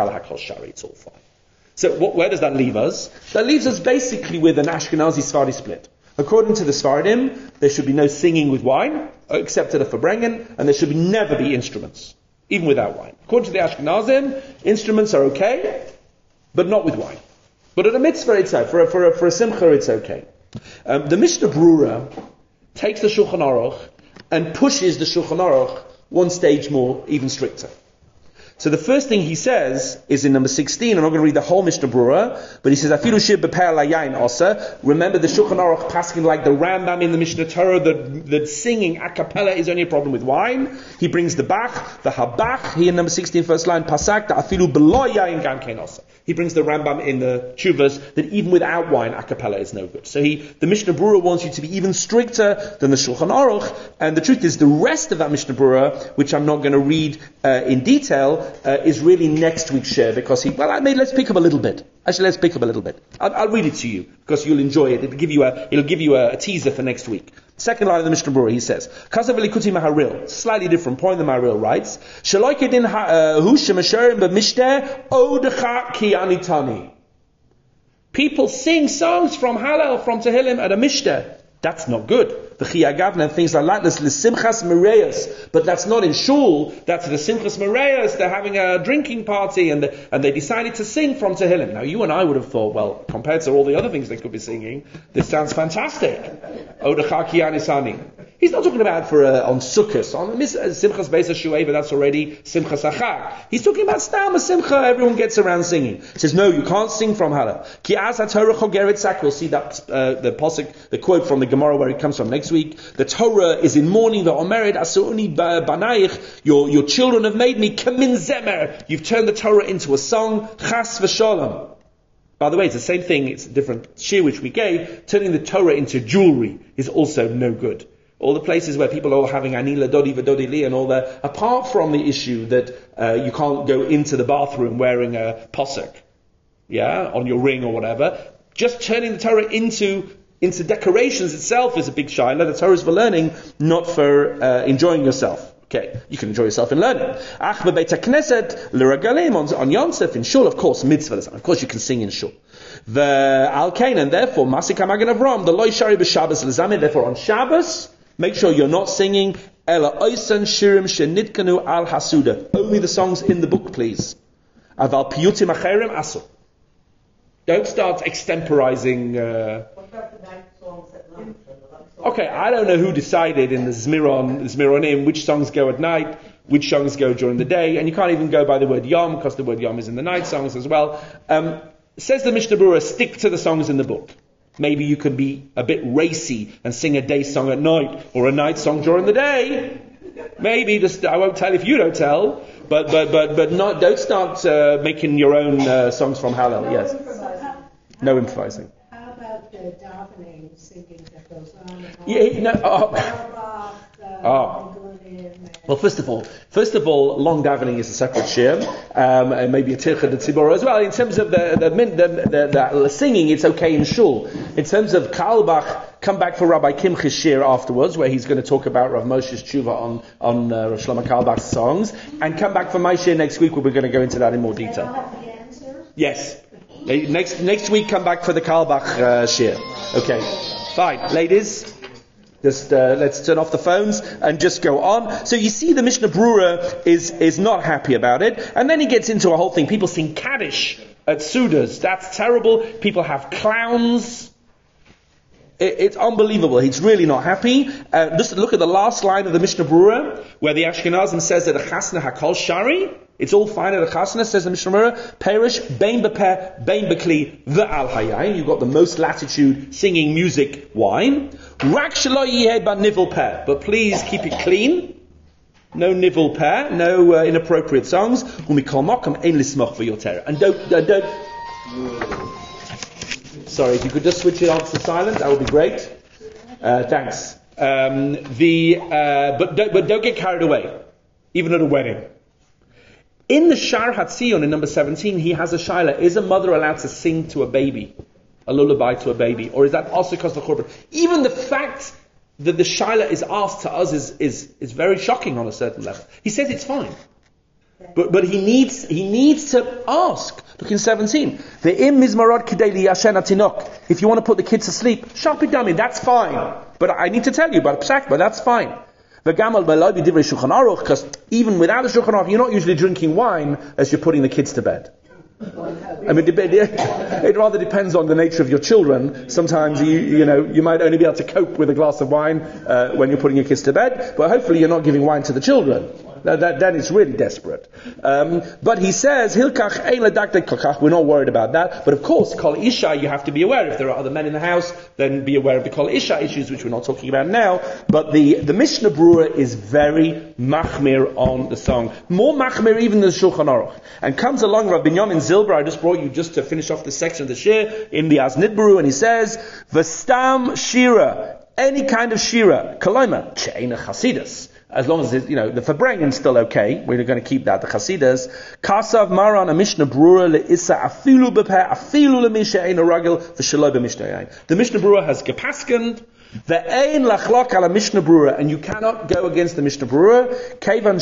all fine. So where does that leave us? That leaves us basically with an Ashkenazi-Sephardi split. According to the Sephardim, there should be no singing with wine, except at a Fabrengen, and there should never be instruments, even without wine. According to the Ashkenazim, instruments are okay, but not with wine. But at a mitzvah it's okay, for a simcha it's okay. The Mishnah Brura takes the Shulchan Aruch and pushes the Shulchan Aruch one stage more, even stricter. So the first thing he says is in number 16, I'm not going to read the whole Mishnah Brura, but he says, Afilu shir b'per layayin osa. Remember the Shulchan Aruch passing like the Rambam in the Mishnah Torah, that singing a cappella is only a problem with wine. He brings the Bach, the Habach, here in number 16, first line, Pasak, the Afilu b'lo yayin gam kein osa. He brings the Rambam in the Tshuvas that even without wine, a cappella is no good. So the Mishnah Brura wants you to be even stricter than the Shulchan Aruch, and the truth is the rest of that Mishnah Brura, which I'm not going to read in detail, is really next week's share, because let's pick up a little bit. Actually, let's pick up a little bit. I'll read it to you, because you'll enjoy it. It'll give you a teaser for next week. Second line of the Mishnah Brura, he says, Kasav Likuti Maharil, slightly different point than Maharil writes, Shaloikedin hu shemasharim b'mishteh odecha ki anitani. People sing songs from Hallel, from Tehillim at a mishteh. That's not good. The Chiyagavna and things like that, the Simchas Mereas, but that's not in shul, that's the Simchas Mereas, they're having a drinking party, and they decided to sing from Tehillim. Now you and I would have thought, well, compared to all the other things they could be singing, this sounds fantastic. Odecha ki anisani. He's not talking about on Sukkot, on Simchas Beis HaShu'ei, but that's already Simchas HaChag. He's talking about Stam Simcha, everyone gets around singing. He says, no, you can't sing from Hallel. Ki az haTorah chogeret sak. We'll see that the posuk, the quote from the Gemara where it comes from next week. The Torah is in mourning, the Omeret Asuni Banaich, your children have made me Kamin Zemer. You've turned the Torah into a song, Chas v'Shalom. By the way, it's the same thing, it's a different shir which we gave. Turning the Torah into jewelry is also no good. All the places where people are having Anila Dodi V'Dodi Li and all that, apart from the issue that you can't go into the bathroom wearing a posuk, on your ring or whatever, just turning the Torah into decorations itself is a big shaila. The Torah is for learning, not for enjoying yourself. Okay, you can enjoy yourself in learning. Ach b'beit hakneset l'regalim on Yonsef in shul, of course, mitzvah. Of course, you can sing in shul. The alkain, and therefore Masik HaMagen Avram, the loy shari b'Shabbos l'zamin. Therefore, on Shabbos, make sure you're not singing ela oisan shirim shenitkanu al hasuda. Only the songs in the book, please. Aval piyutim acherim asu. Don't start extemporizing. Okay, I don't know who decided in the Zmironim which songs go at night, which songs go during the day, and you can't even go by the word Yom, because the word Yom is in the night songs as well. Says the Mishnah Brura, stick to the songs in the book. Maybe you can be a bit racy and sing a day song at night, or a night song during the day, Maybe just I won't tell if you don't tell. But not. Don't start making your own songs from Hallel. Yes. No improvising. How about davening, singing that goes on? Yeah. No. Well, first of all, long davening is a separate shir, and maybe a tircha de tzibor as well. In terms of the singing, it's okay in shul. In terms of Carlebach, come back for Rabbi Kimchi's shir afterwards, where he's going to talk about Rav Moshe's tshuva on Rav Shlomo Carlebach's songs, and come back for my shir next week, where we're going to go into that in more detail. Yes. Next week, come back for the Carlebach shir. Okay. Fine, ladies. Just let's turn off the phones and just go on. So you see the Mishnah Brura is not happy about it. And then he gets into a whole thing. People sing Kaddish at Sudas. That's terrible. People have clowns. It's unbelievable. He's really not happy. Just look at the last line of the Mishnah Brura, where the Ashkenazim says that a chasna hakol shari. It's all fine at a chasna, says the Mishnah Brura. Perish, bein bepeh, bein bekli, the al hayayin. You've got the most latitude singing music wine. Rak shelo yiheh ba nivel peh. But please keep it clean. No nivel peh, no inappropriate songs. Umikol mokom ein lismoch v'yoter. And don't. Sorry, if you could just switch it on to silent, that would be great. Thanks. But don't get carried away, even at a wedding. In the Shar Hatzion, in number 17, he has a shaila. Is a mother allowed to sing to a baby? A lullaby to a baby? Or is that also because of the korban? Even the fact that the shaila is asked to us is very shocking on a certain level. He says it's fine. But he needs to ask. Look in 17. If you want to put the kids to sleep, shapidami, that's fine. But I need to tell you about psak, but that's fine. Because even without a Shulchan Aruch, you're not usually drinking wine as you're putting the kids to bed. I mean, it rather depends on the nature of your children. Sometimes you might only be able to cope with a glass of wine when you're putting your kids to bed, but hopefully you're not giving wine to the children. Then it's really desperate. But he says, Hilkach ein ledakdek kolkach, we're not worried about that. But of course, Kol Isha, you have to be aware. If there are other men in the house, then be aware of the Kol Isha issues, which we're not talking about now. But the Mishnah Brura is very machmir on the song. More machmir even than the Shulchan Aruch. And comes along Rabbi Binyamin Zilber, I just brought you just to finish off this section of the Shir, in the Aznit Baru, and he says, V'stam Shira, any kind of Shira, Kalaima, Che'ena Chasidus. As long as the Farbrengen's still okay, we're going to keep that. The Chassidus, Kasav Maran a Mishnah Brura le'issa afilu b'peh afilu le'misha ein ragil v'shaloi b'mishnah yain. The Mishnah Brura has gepaskened ve'ein lachlok ala Mishnah Brura, and you cannot go against the Mishnah Brura. Kevan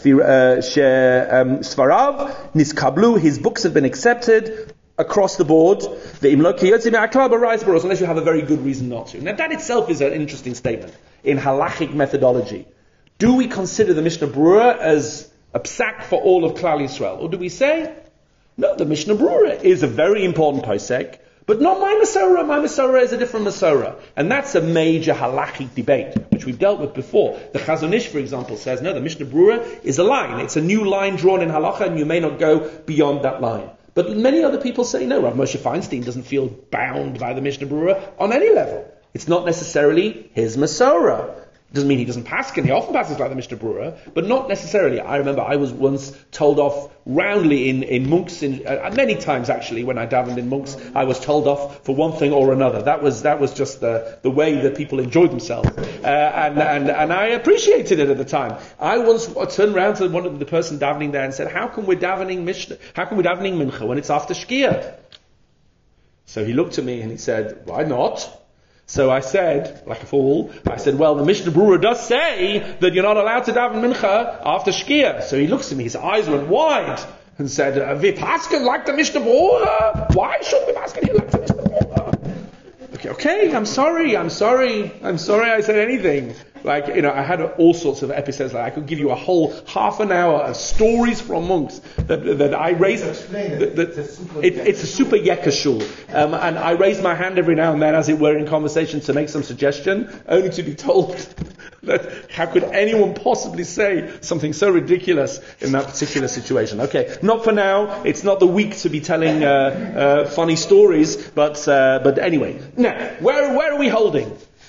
svarav niskablu, his books have been accepted across the board. Unless you have a very good reason not to. Now that itself is an interesting statement in halachic methodology. Do we consider the Mishnah Brura as a psak for all of Klal Yisrael? Or do we say, no, the Mishnah Brura is a very important posek, but not my Masorah. My Masorah is a different Masorah. And that's a major halachic debate, which we've dealt with before. The Chazon Ish, for example, says, no, the Mishnah Brura is a line. It's a new line drawn in halacha, and you may not go beyond that line. But many other people say, no, Rav Moshe Feinstein doesn't feel bound by the Mishnah Brura on any level. It's not necessarily his Masorah. Doesn't mean he doesn't paskin. He often passes like the Mishnah Brura, but not necessarily. I remember I was once told off roundly in Munks, many times actually when I davened in Munks, I was told off for one thing or another. That was just the way that people enjoyed themselves, and I appreciated it at the time. I once turned around to the person davening there and said, "How come we're davening Mishnah? How come we're davening Mincha when it's after Shkia?" So he looked at me and he said, "Why not?" So I said, like a fool, well, the Mishnah Brura does say that you're not allowed to daven mincha after Shkia. So he looks at me, his eyes went wide, and said, "We paskin like the Mishnah Brura. Why should we paskin here like the Mishnah Brura?" Okay, I'm sorry I said anything. I had all sorts of episodes. I could give you a whole half an hour of stories from monks that I raised. It's a super yekashul, and I raised my hand every now and then, as it were, in conversation to make some suggestion, only to be told that how could anyone possibly say something so ridiculous in that particular situation? Okay, not for now. It's not the week to be telling funny stories, but anyway. Now, where are we holding?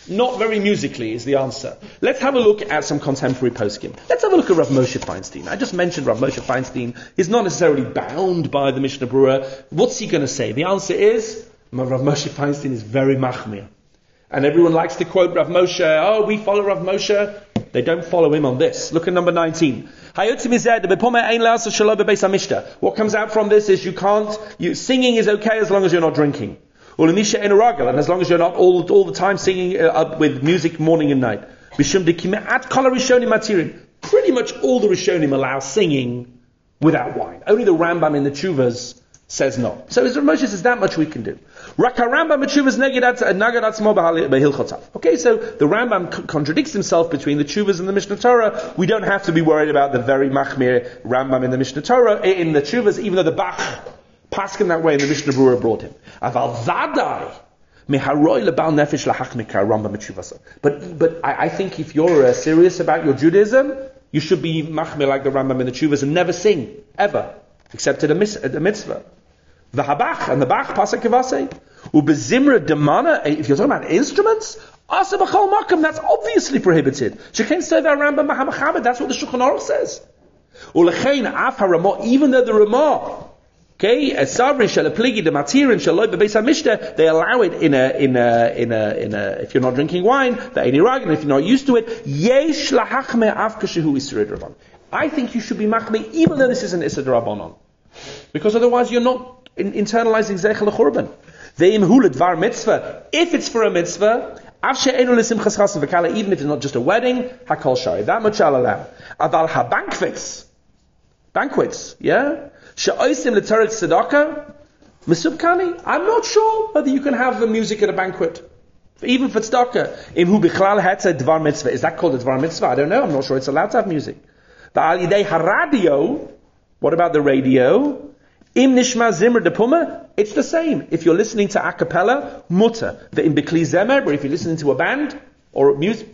not very musically is the answer. Let's have a look at some contemporary poskim. Let's have a look at Rav Moshe Feinstein. I just mentioned Rav Moshe Feinstein. He's not necessarily bound by the Mishnah Berurah. What's he going to say? The answer is, Rav Moshe Feinstein is very machmir. And everyone likes to quote Rav Moshe, oh, we follow Rav Moshe. They don't follow him on this. Look at number 19. What comes out from this is singing is okay as long as you're not drinking. And as long as you're not all the time singing with music morning and night. Pretty much all the Rishonim allow singing without wine. Only the Rambam in the Tshuvas says no. So as Rav Moshe says, that much we can do. Okay, so the Rambam contradicts himself between the Tshuvas and the Mishnah Torah. We don't have to be worried about the very machmir Rambam in the Mishnah Torah, in the Tshuvas, even though the Bach paskin that way in the Mishnah Berurah brought him. But I think if you're serious about your Judaism, you should be machmir like the Rambam in the Tshuvas and never sing, ever, except at a mitzvah. The Habach and the Bach pasuk kavase. Ubezimra demana. If you're talking about instruments, asa b'chol makom, that's obviously prohibited. Shekain seva Rambam Mahamachabed. That's what the Shulchan Aruch says. Ulechein af haRamah. Even though the Ramah, okay, as sabri shel pligi de matirin shaloi bebeis hamishta, they allow it in a. If you're not drinking wine, the eini ragin. If you're not used to it, yesh lahachme af kashehu isrid rabban. I think you should be machme even though this is an isad rabbanon, because otherwise you're not internalizing Zeichel L'Churban. Ve'im hu l'dvar mitzvah. If it's for a mitzvah, even if it's not just a wedding, hakol shari. That much I'll allow. Aval banquets, yeah? She'oisim l'torah tzedakah, mesubkani. I'm not sure whether you can have the music at a banquet, even for tzedakah. Im hu bichlal hetze dvar mitzvah. Is that called a dvar mitzvah? I don't know. I'm not sure it's allowed to have music. Va'al yidei haradio. What about the radio? Im nishma zimmer de puma, it's the same. If you're listening to a cappella, mutter. The im bikli zemer, or if you're listening to a band or music,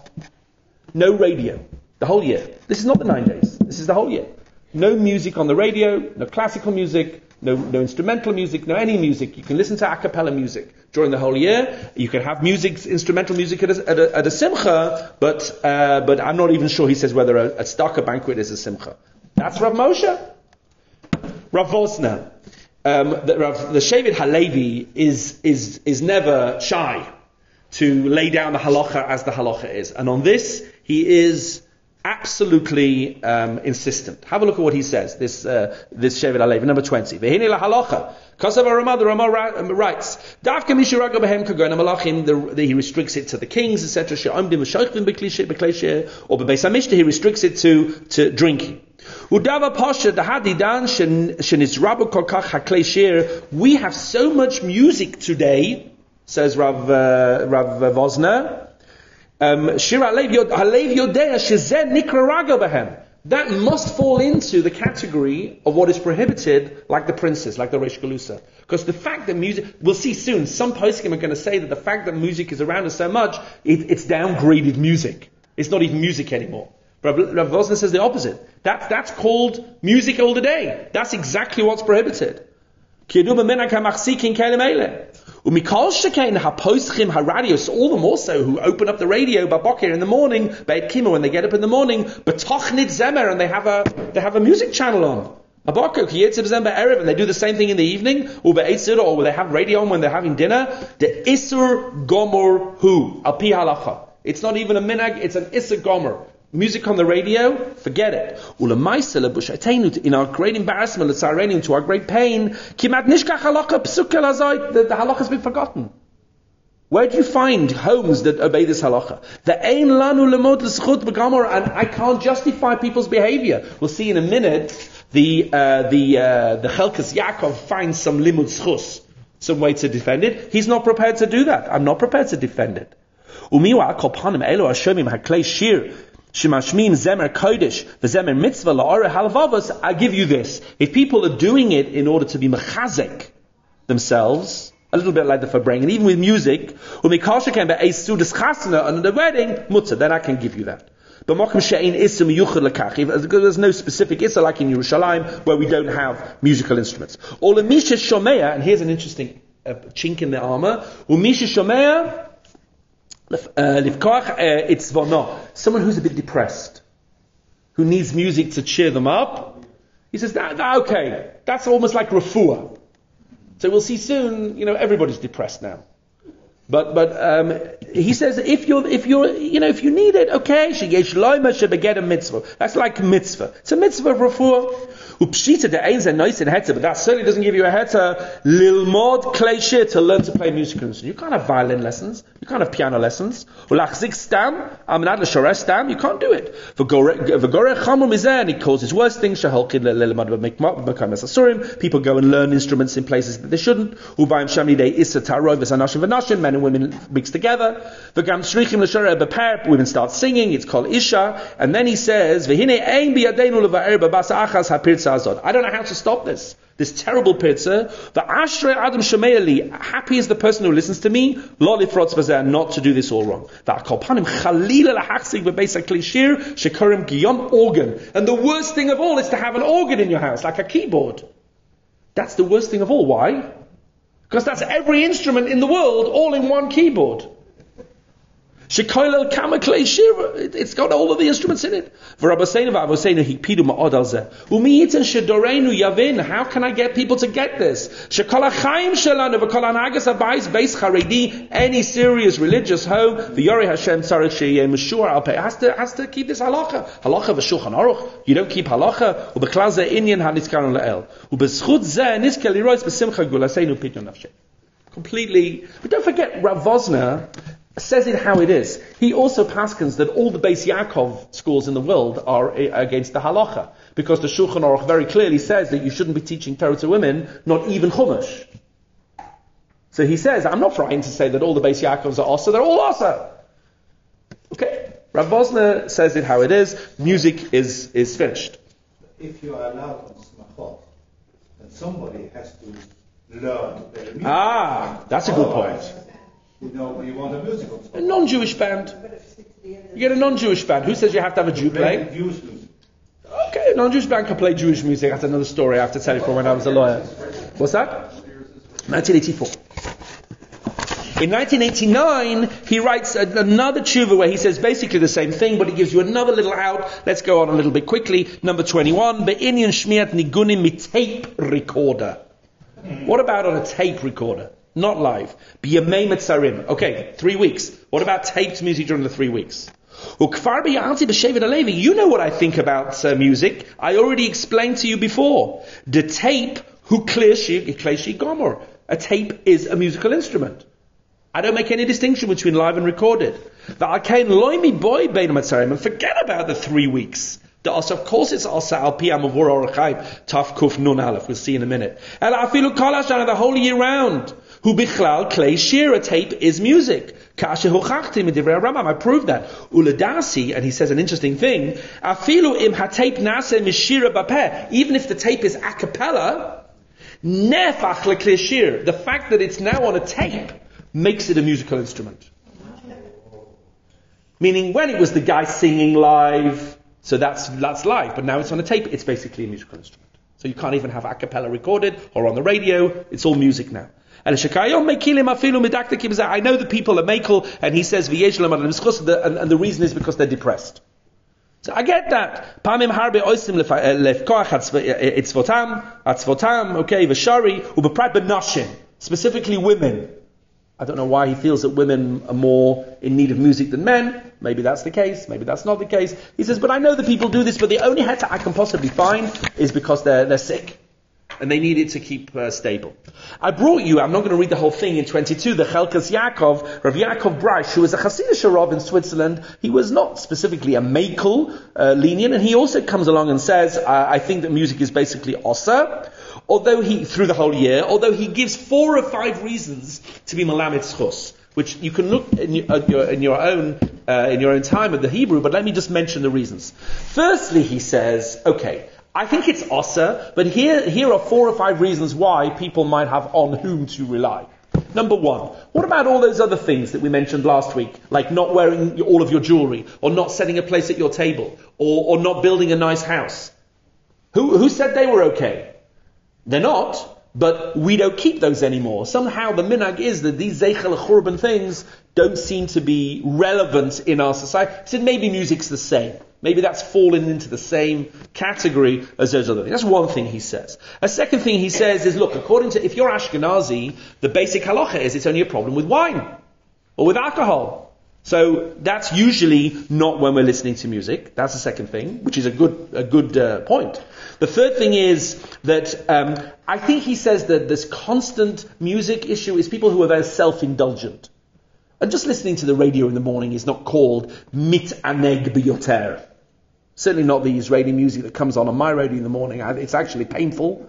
no radio the whole year. This is not the 9 days. This is the whole year. No music on the radio, no classical music, no instrumental music, no any music. You can listen to a cappella music during the whole year. You can have instrumental music at a simcha, but I'm not even sure he says whether a tzedakah banquet is a simcha. That's Rav Moshe. Rav Vosna, the Shevet Halevi is never shy to lay down the halacha as the halacha is, and on this he is absolutely insistent. Have a look at what he says. This Shevet Halevi, number 20. V'hine la halacha. Kasav Ramah, the Ramah writes, Davka mishuraga behem kagon malachim. He restricts it to the kings, etc. She'omdim v'shochvim b'klishe, or b'beis hamishta he restricts it to drinking. Udava pasha dahadidan shenizrabu kolkach haklei shir. We have so much music today, says Rav Vosner. Shir halev yodea shezeh nikra raga behem. That must fall into the category of what is prohibited, like the princes, like the Reish Galusa. Because the fact that music, we'll see soon, some poskim are going to say that the fact that music is around us so much, it's downgraded music. It's not even music anymore. Rav Vosner says the opposite. That's called music all the day. That's exactly what's prohibited. Umikal shekain haposchim haradios, all the more so who open up the radio babokir in the morning, beit kima when they get up in the morning, betochnit zemer, and they have a music channel on. Abokir kiyetzib zember erev, and they do the same thing in the evening, or be'etzir, or they have radio on when they're having dinner. The isur gomor hu al pi halacha. It's not even a minhag; it's an isur gomor. Music on the radio, forget it. In our great embarrassment, to our great pain, the halacha has been forgotten. Where do you find homes that obey this halacha? And I can't justify people's behavior. We'll see in a minute. The Chelkas Yaakov finds some limud schus, some way to defend it. He's not prepared to do that. I'm not prepared to defend it. Shemashmin zemer kodesh v'zemer mitzvah la'ara halvavos. I give you this: if people are doing it in order to be mechazek themselves, a little bit like the Farbrengen, and even with music, umikasha can be a sudas chasana on the wedding mutzah, then I can give you that. But mokum she'ein isum yuchad lekach. There's no specific issa like in Yerushalayim where we don't have musical instruments. Or lemisha shomea, and here's an interesting chink in the armor. Umisha shomea. It's someone who's a bit depressed, who needs music to cheer them up. He says, okay, that's almost like refuah. So we'll see soon, everybody's depressed now. But he says if you need it, okay, get a mitzvah. That's like mitzvah. It's a mitzvah of refuah. But that certainly doesn't give you a heta lilmod klei shir, to learn to play musical instruments. You can't have violin lessons. You can't have piano lessons. You can't do it. And he calls his worst thing. People go and learn instruments in places that they shouldn't. Men and women mix together. Women start singing. It's called Isha. And then he says, I don't know how to stop this terrible pirza. The Ashrei Adam Shemeili, happy is the person who listens to me, not to do this all wrong. Organ. And the worst thing of all is to have an organ in your house, like a keyboard. That's the worst thing of all. Why? Because that's every instrument in the world, all in one keyboard. It's got all of the instruments in it. How can I get people to get this? Any serious religious home, has to keep this halacha. Halacha v'shulchan aruch. You don't keep halacha. Completely. But don't forget, Rav Vosner says it how it is. He also paskins that all the Beis Yaakov schools in the world are against the halacha, because the Shulchan Aruch very clearly says that you shouldn't be teaching Torah to women, not even Chumash. So he says, I'm not frightened to say that all the Beis Yaakovs are asa, they're all asa. Okay, Rav Vosner says it how it is. Music is finished. If you are allowed on smachot, then somebody has to learn to play the music. That's a good point. You want a musical song. A non-Jewish band. You get a non-Jewish band. Who says you have to have a Jew play? Jewish music. Okay, a non-Jewish band can play Jewish music. That's another story I have to tell you from when I was a lawyer. What's that? 1984. In 1989, he writes another tshuva where he says basically the same thing, but he gives you another little out. Let's go on a little bit quickly. Number 21, Be'inyan shmiat nigunim tape recorder. What about on a tape recorder? Not live. B'yamei metzarim. Okay, 3 weeks. What about taped music during the 3 weeks? You know what I think about music. I already explained to you before. The tape, kleshi gomor. A tape is a musical instrument. I don't make any distinction between live and recorded. And forget about the 3 weeks. Of course it's also al pi amavur orachaim taf kuf nun aleph. We'll see in a minute. And afilu kol hashana, the whole year round. Hu bichlal klei shir, a tape is music. Kasher hochachti midivrei Rambam, I proved that. Uladasi, and he says an interesting thing. Afilu im hatape nase mishira bapeh. Even if the tape is a cappella, nefach leklei shir. The fact that it's now on a tape makes it a musical instrument. Meaning when it was the guy singing live, so that's live, but now it's on a tape, it's basically a musical instrument. So you can't even have a cappella recorded or on the radio, it's all music now. And I know the people are makel, and he says, and the reason is because they're depressed. So I get that. Specifically women. I don't know why he feels that women are more in need of music than men. Maybe that's the case. Maybe that's not the case. He says, but I know that people do this, but the only heta I can possibly find is because they're sick. And they need it to keep stable. I brought you, I'm not going to read the whole thing, in 22, the Chelkas Yaakov, Rav Yaakov Breish, who was a Hasidic Rav in Switzerland. He was not specifically a makel, lenient, and he also comes along and says, I think that music is basically osa, through the whole year, although he gives 4 or 5 reasons to be Malamed Schus, which you can look in your own time at the Hebrew, but let me just mention the reasons. Firstly, he says, okay, I think it's osa, but here are 4 or 5 reasons why people might have on whom to rely. Number 1, what about all those other things that we mentioned last week, like not wearing all of your jewelry, or not setting a place at your table, or not building a nice house? Who said they were okay? They're not, but we don't keep those anymore. Somehow the minhag is that these zeichel churban things don't seem to be relevant in our society. He said maybe music's the same. Maybe that's fallen into the same category as those other things. That's one thing he says. A second thing he says is, look, according to, if you're Ashkenazi, the basic halacha is it's only a problem with wine or with alcohol. So that's usually not when we're listening to music. That's the second thing, which is a good point. The third thing is that I think he says that this constant music issue is people who are very self-indulgent. And just listening to the radio in the morning is not called mit'aneg biyoter. Certainly not the Israeli music that comes on my radio in the morning. It's actually painful.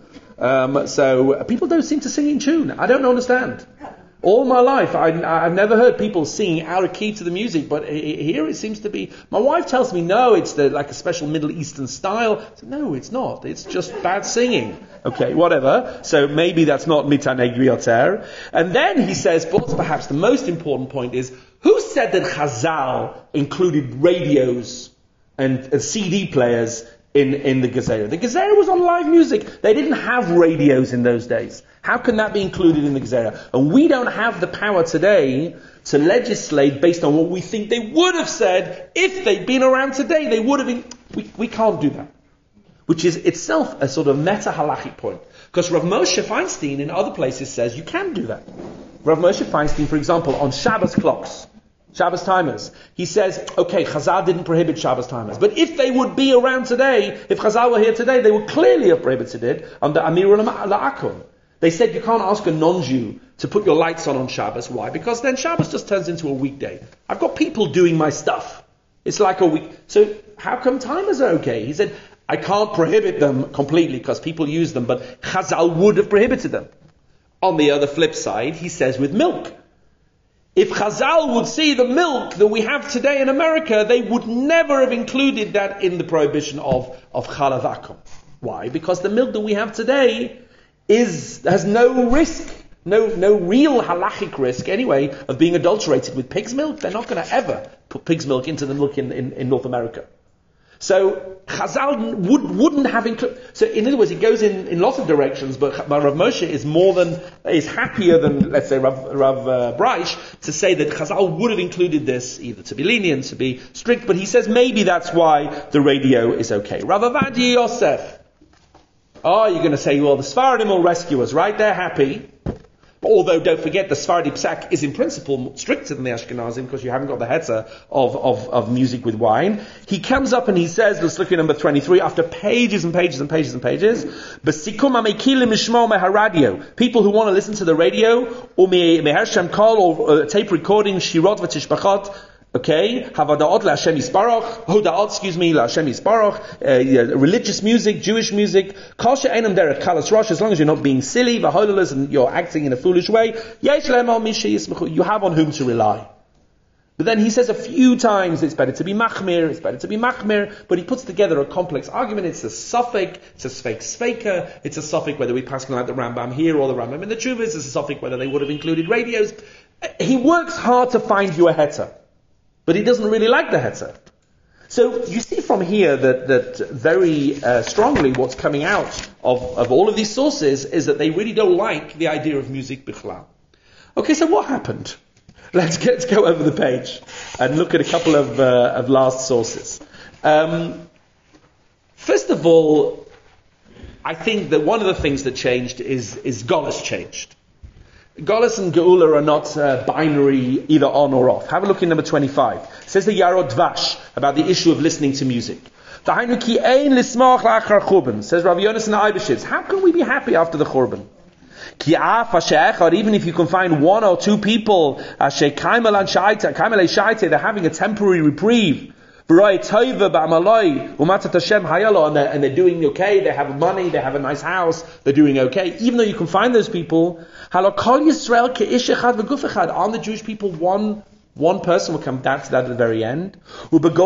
So people don't seem to sing in tune. I don't understand. All my life, I've never heard people singing out of key to the music, but here it seems to be. My wife tells me, no, it's like a special Middle Eastern style. I said, no, it's not. It's just bad singing. Okay, whatever. So maybe that's not mitaneg biyoter. And then he says, but perhaps the most important point is, who said that Chazal included radios and CD players in the Gezerah? The Gezerah was on live music. They didn't have radios in those days. How can that be included in the Gezerah? And we don't have the power today to legislate based on what we think they would have said if they'd been around today. They would have been. We can't do that. Which is itself a sort of meta-halachic point. Because Rav Moshe Feinstein in other places says you can do that. Rav Moshe Feinstein, for example, on Shabbos clocks, Shabbos timers, he says, okay, Chazal didn't prohibit Shabbos timers. But if they would be around today, if Chazal were here today, they would clearly have prohibited it under Amirul La'akum. They said you can't ask a non-Jew to put your lights on Shabbos. Why? Because then Shabbos just turns into a weekday. I've got people doing my stuff. It's like a week. So how come timers are okay? He said, I can't prohibit them completely because people use them, but Chazal would have prohibited them. On the other flip side, he says with milk. If Chazal would see the milk that we have today in America, they would never have included that in the prohibition of Chalav Akum. Why? Because the milk that we have today has no risk, no real halachic risk anyway of being adulterated with pig's milk. They're not going to ever put pig's milk into the milk in North America. So Chazal wouldn't have included. So in other words, it goes in lots of directions. But Rav Moshe is happier than, let's say, Rav Breish to say that Chazal would have included this either to be lenient, to be strict. But he says maybe that's why the radio is okay. Rav Avadia Yosef. Oh, you're going to say, well, the Sfaradim will rescue us, right? They're happy. Although, don't forget, the Sephardi Psak is in principle stricter than the Ashkenazim because you haven't got the hetzer of music with wine. He comes up and he says, let's look at number 23, after pages and pages and pages and pages, B'sikum amekilim mishmo meharadio, people who want to listen to the radio, or mehershem kol, or tape recording, shirot v'tishbachot, okay, Havadaot LaHashem Yisparach, Hodaot, LaHashem Yisparach, religious music, Jewish music, Kol she'enam derech kalas rosh, as long as you're not being silly, v'holelas, and you're acting in a foolish way, Yesh lehem al mi sheyismechu, you have on whom to rely. But then he says a few times it's better to be machmir, but he puts together a complex argument. It's a suffix, it's a sveka, it's a suffix whether we pass like the Rambam here or the Rambam in the Chuvas, it's a suffix whether they would have included radios. He works hard to find you a heter. But he doesn't really like the hetzer. So you see from here that very strongly what's coming out of all of these sources is that they really don't like the idea of music bichlal. Okay, so what happened? Let's go over the page and look at a couple of last sources. First of all, I think that one of the things that changed is Golus changed. Golus and Geula are not binary, either on or off. Have a look in number 25. It says the Yarod Dvash about the issue of listening to music. Says Rav Yonasan Eibeshitz, how can we be happy after the Churban? Even if you can find one or two people, they're having a temporary reprieve. And they're doing okay, they have money, they have a nice house, they're doing okay. Even though you can find those people, aren't the Jewish people one person? Will come down to that at the very end. Look in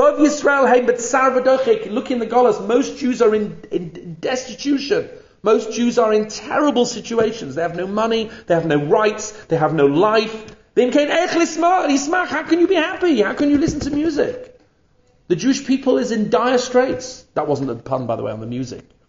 the Golas, most Jews are in destitution. Most Jews are in terrible situations. They have no money, they have no rights, they have no life. How can you be happy? How can you listen to music? The Jewish people is in dire straits. That wasn't a pun, by the way, on the music.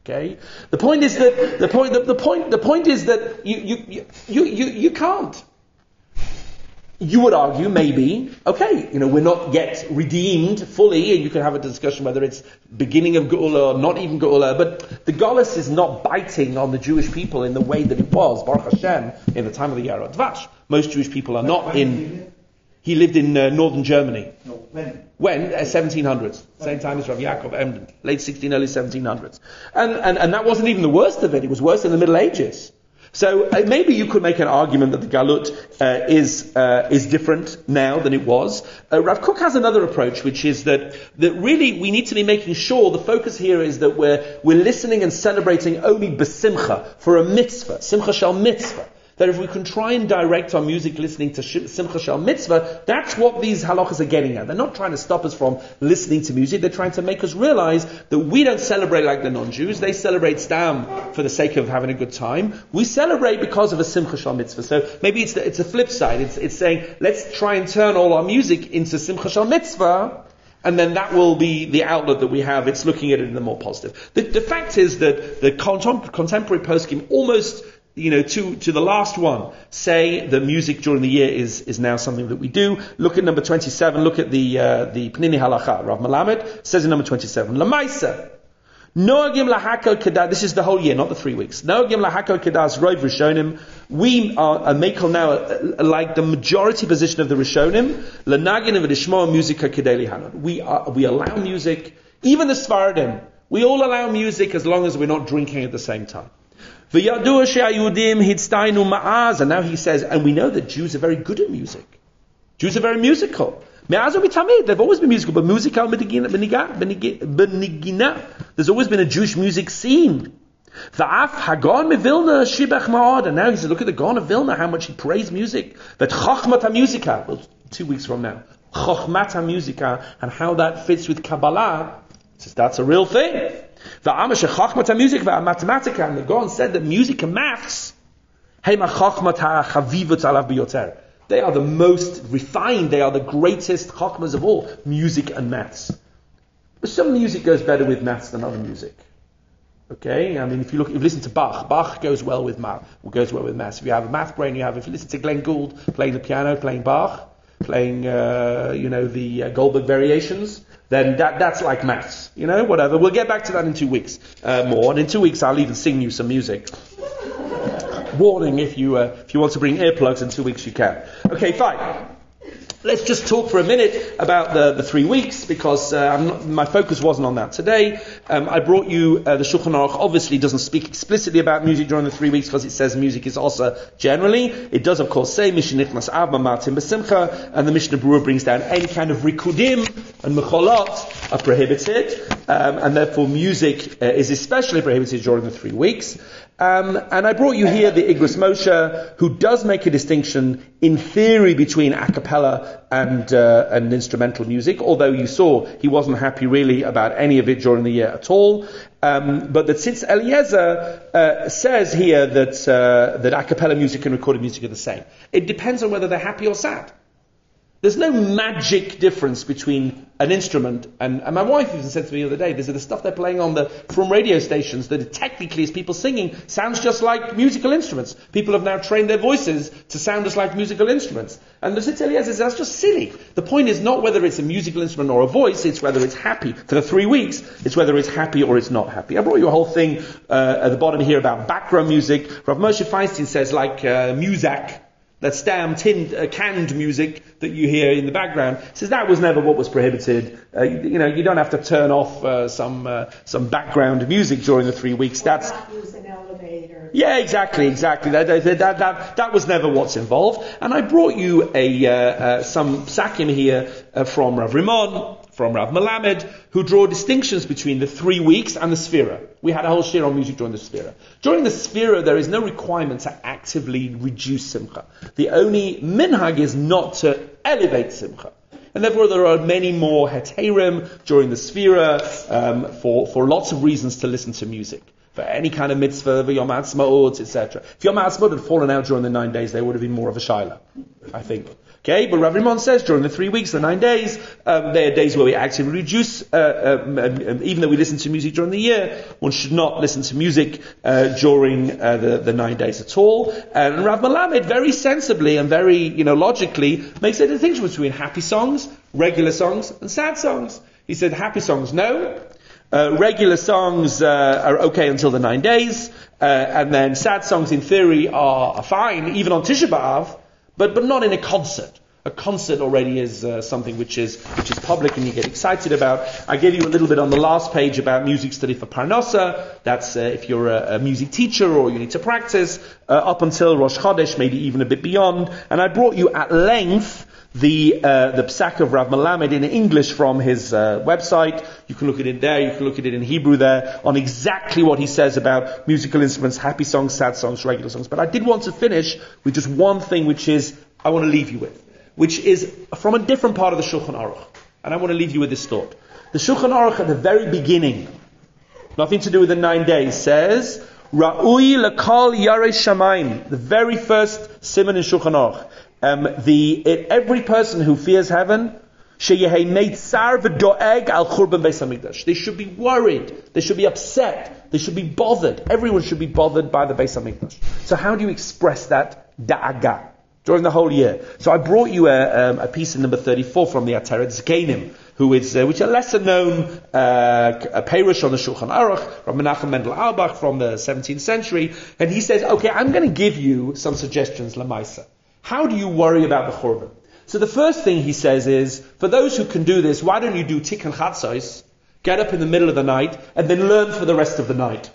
Okay? The point is that the point is that you can't. You would argue, maybe, okay, we're not yet redeemed fully, and you can have a discussion whether it's beginning of Geula or not even Geula, but the Golus is not biting on the Jewish people in the way that it was, Baruch Hashem, in the time of the Yarod Dvash. Most Jewish people are not in... He lived in northern Germany. No, when? When? 1700s. Same time as Rav Yaakov Emden. Late 16, early 1700s. And that wasn't even the worst of it. It was worse in the Middle Ages. So maybe you could make an argument that the Galut is different now than it was. Rav Kook has another approach, which is that really we need to be making sure the focus here is that we're listening and celebrating only besimcha, for a mitzvah, simcha shel mitzvah. That if we can try and direct our music listening to Simcha Shel Mitzvah, that's what these halachas are getting at. They're not trying to stop us from listening to music. They're trying to make us realize that we don't celebrate like the non-Jews. They celebrate stam for the sake of having a good time. We celebrate because of a Simcha Shel Mitzvah. So maybe it's a flip side. It's saying, let's try and turn all our music into Simcha Shel Mitzvah, and then that will be the outlet that we have. It's looking at it in the more positive. The fact is that the contemporary poskim almost... to the last one, say that music during the year is now something that we do. Look at number 27, look at the Pnini Halacha. Rav Melamed says in number 27, Lamaisa, Noagim lahakal kedah, this is the whole year, not the 3 weeks. Noagim lahakal kedah's roiv rishonim, we are a makel now, like the majority position of the rishonim, lanagin and v'lishmoa musica kedei lihanod. We allow music, even the Sfaradim, we all allow music as long as we're not drinking at the same time. And now he says, and we know that Jews are very good at music. Jews are very musical. They've always been musical, but musical benigina. There's always been a Jewish music scene. And now he says, look at the Gaon of Vilna, how much he praised music. That Chochmat musica, well, 2 weeks from now, Chochmat musica, and how that fits with Kabbalah. He says, that's a real thing. The music and the Gaon said that music and maths, they are the most refined, they are the greatest chachmas of all, music and maths. But some music goes better with maths than other music. Okay? I mean, if you listen to Bach goes well with maths. If you have a math brain, if you listen to Glenn Gould playing the piano, playing Bach, playing, the Goldberg variations, then that's like maths, whatever. We'll get back to that in 2 weeks, more. And in 2 weeks I'll even sing you some music. Warning, if you want to bring earplugs in 2 weeks you can. Okay, fine. Let's just talk for a minute about the 3 weeks, because my focus wasn't on that today. I brought you the Shulchan Aruch. Obviously doesn't speak explicitly about music during the 3 weeks, because it says music is also generally. It does, of course, say Mishnah Nichnas Abba Martin Besimcha, and the Mishnah Berurah brings down any kind of rikudim and mecholot are prohibited, and therefore music is especially prohibited during the 3 weeks. And I brought you here the Igros Moshe, who does make a distinction in theory between a cappella and instrumental music, although you saw he wasn't happy really about any of it during the year at all. But that since Eliezer says here that a cappella music and recorded music are the same, it depends on whether they're happy or sad. There's no magic difference between an instrument and my wife even said to me the other day, the stuff they're playing from radio stations that technically is people singing sounds just like musical instruments. People have now trained their voices to sound just like musical instruments. And the Sitz Eliezer says that's just silly. The point is not whether it's a musical instrument or a voice, it's whether it's happy. For the 3 weeks, it's whether it's happy or it's not happy. I brought you a whole thing at the bottom here about background music. Rav Moshe Feinstein says like Muzak, that canned music that you hear in the background, says that was never what was prohibited. You don't have to turn off some background music during the 3 weeks. That's use an elevator. Yeah, exactly. That was never what's involved. And I brought you some psakim here from Rav Rimon, from Rav Melamed, who draw distinctions between the 3 weeks and the Sfira. We had a whole shir on music during the Sfira. During the Sfira, there is no requirement to actively reduce Simcha. The only minhag is not to elevate Simcha. And therefore there are many more heterim during the Sfira for lots of reasons to listen to music. For any kind of mitzvah, for Yom Ha'atzmaut, etc. If Yom Ha'atzmaut had fallen out during the 9 days, there would have been more of a shaila. I think. Okay, but Rav Rimon says during the 3 weeks, the 9 days, there are days where we actively reduce, even though we listen to music during the year, one should not listen to music during the 9 days at all. And Rav Melamed very sensibly and very, logically makes a distinction between happy songs, regular songs, and sad songs. He said happy songs, no. Regular songs are okay until the 9 days, and then sad songs in theory are fine, even on Tisha B'Av, but not in a concert. A concert already is something which is public and you get excited about. I gave you a little bit on the last page about music study for Parnasa. That's if you're a music teacher or you need to practice, up until Rosh Chodesh, maybe even a bit beyond. And I brought you at length the Psak of Rav Melamed in English from his website. You can look at it there, you can look at it in Hebrew there, on exactly what he says about musical instruments, happy songs, sad songs, regular songs. But I did want to finish with just one thing which is, I want to leave you with, which is from a different part of the Shulchan Aruch. And I want to leave you with this thought. The Shulchan Aruch at the very beginning, nothing to do with the 9 days, says, Ra'ui l'kal yarei shamayim, the very first siman in Shulchan Aruch. Every person who fears heaven, sheyehei meitzar v'doeg al churban beis hamikdash. They should be worried. They should be upset. They should be bothered. Everyone should be bothered by the Beis Hamikdash. So how do you express that da'aga during the whole year? So I brought you a piece in number 34 from the Ateret Zkenim, which is a lesser known a Perush on the Shulchan Aruch, from Menachem Mendel Auerbach from the 17th century, and he says, okay, I'm going to give you some suggestions, Lamaisa. How do you worry about the Churban? So the first thing he says is, for those who can do this, why don't you do Tikkun Chatzos, get up in the middle of the night, and then learn for the rest of the night?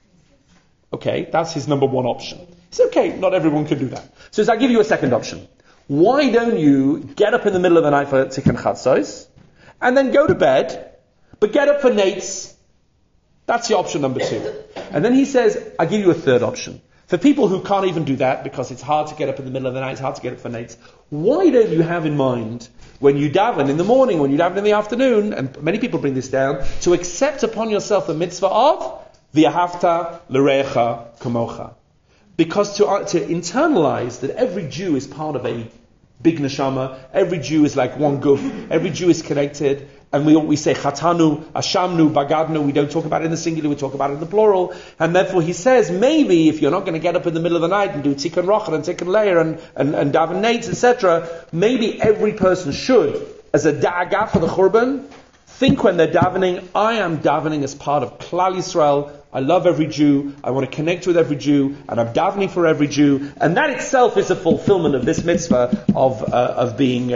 Okay, that's his number one option. He said, okay, not everyone can do that. So I give you a second option. Why don't you get up in the middle of the night for Tikkun Chatzos, and then go to bed, but get up for Nates? That's your option number 2. And then he says, I give you a third option. For people who can't even do that, because it's hard to get up in the middle of the night, it's hard to get up for Nates, why don't you have in mind, when you daven in the morning, when you daven in the afternoon, and many people bring this down, to accept upon yourself the mitzvah of v'ahavta l'recha kamocha. Because to internalize that every Jew is part of a big neshama, every Jew is like one guf, every Jew is connected, and we say chatanu, ashamnu, bagadnu, we don't talk about it in the singular, we talk about it in the plural, and therefore he says, maybe if you're not going to get up in the middle of the night and do tikkun rochel and tikkun leir and daven nates, etc., maybe every person should, as a da'aga for the churban, think when they're davening, I am davening as part of Klal Yisrael. I love every Jew. I want to connect with every Jew, and I'm davening for every Jew. And that itself is a fulfillment of this mitzvah of being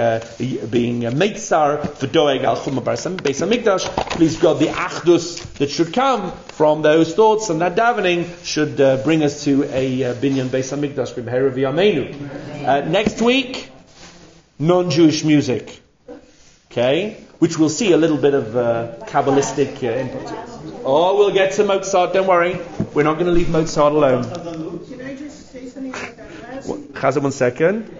meitzar v'doeg al churban beis hamikdash. Please God, the achdus that should come from those thoughts and that davening should bring us to a binyan beis hamikdash b'mehera v'yameinu. Next week, non-Jewish music. Okay? Which we'll see a little bit of Kabbalistic input. Oh, we'll get to Mozart, don't worry. We're not going to leave Mozart alone. Can I just say something about that last? Chazal, 1 second.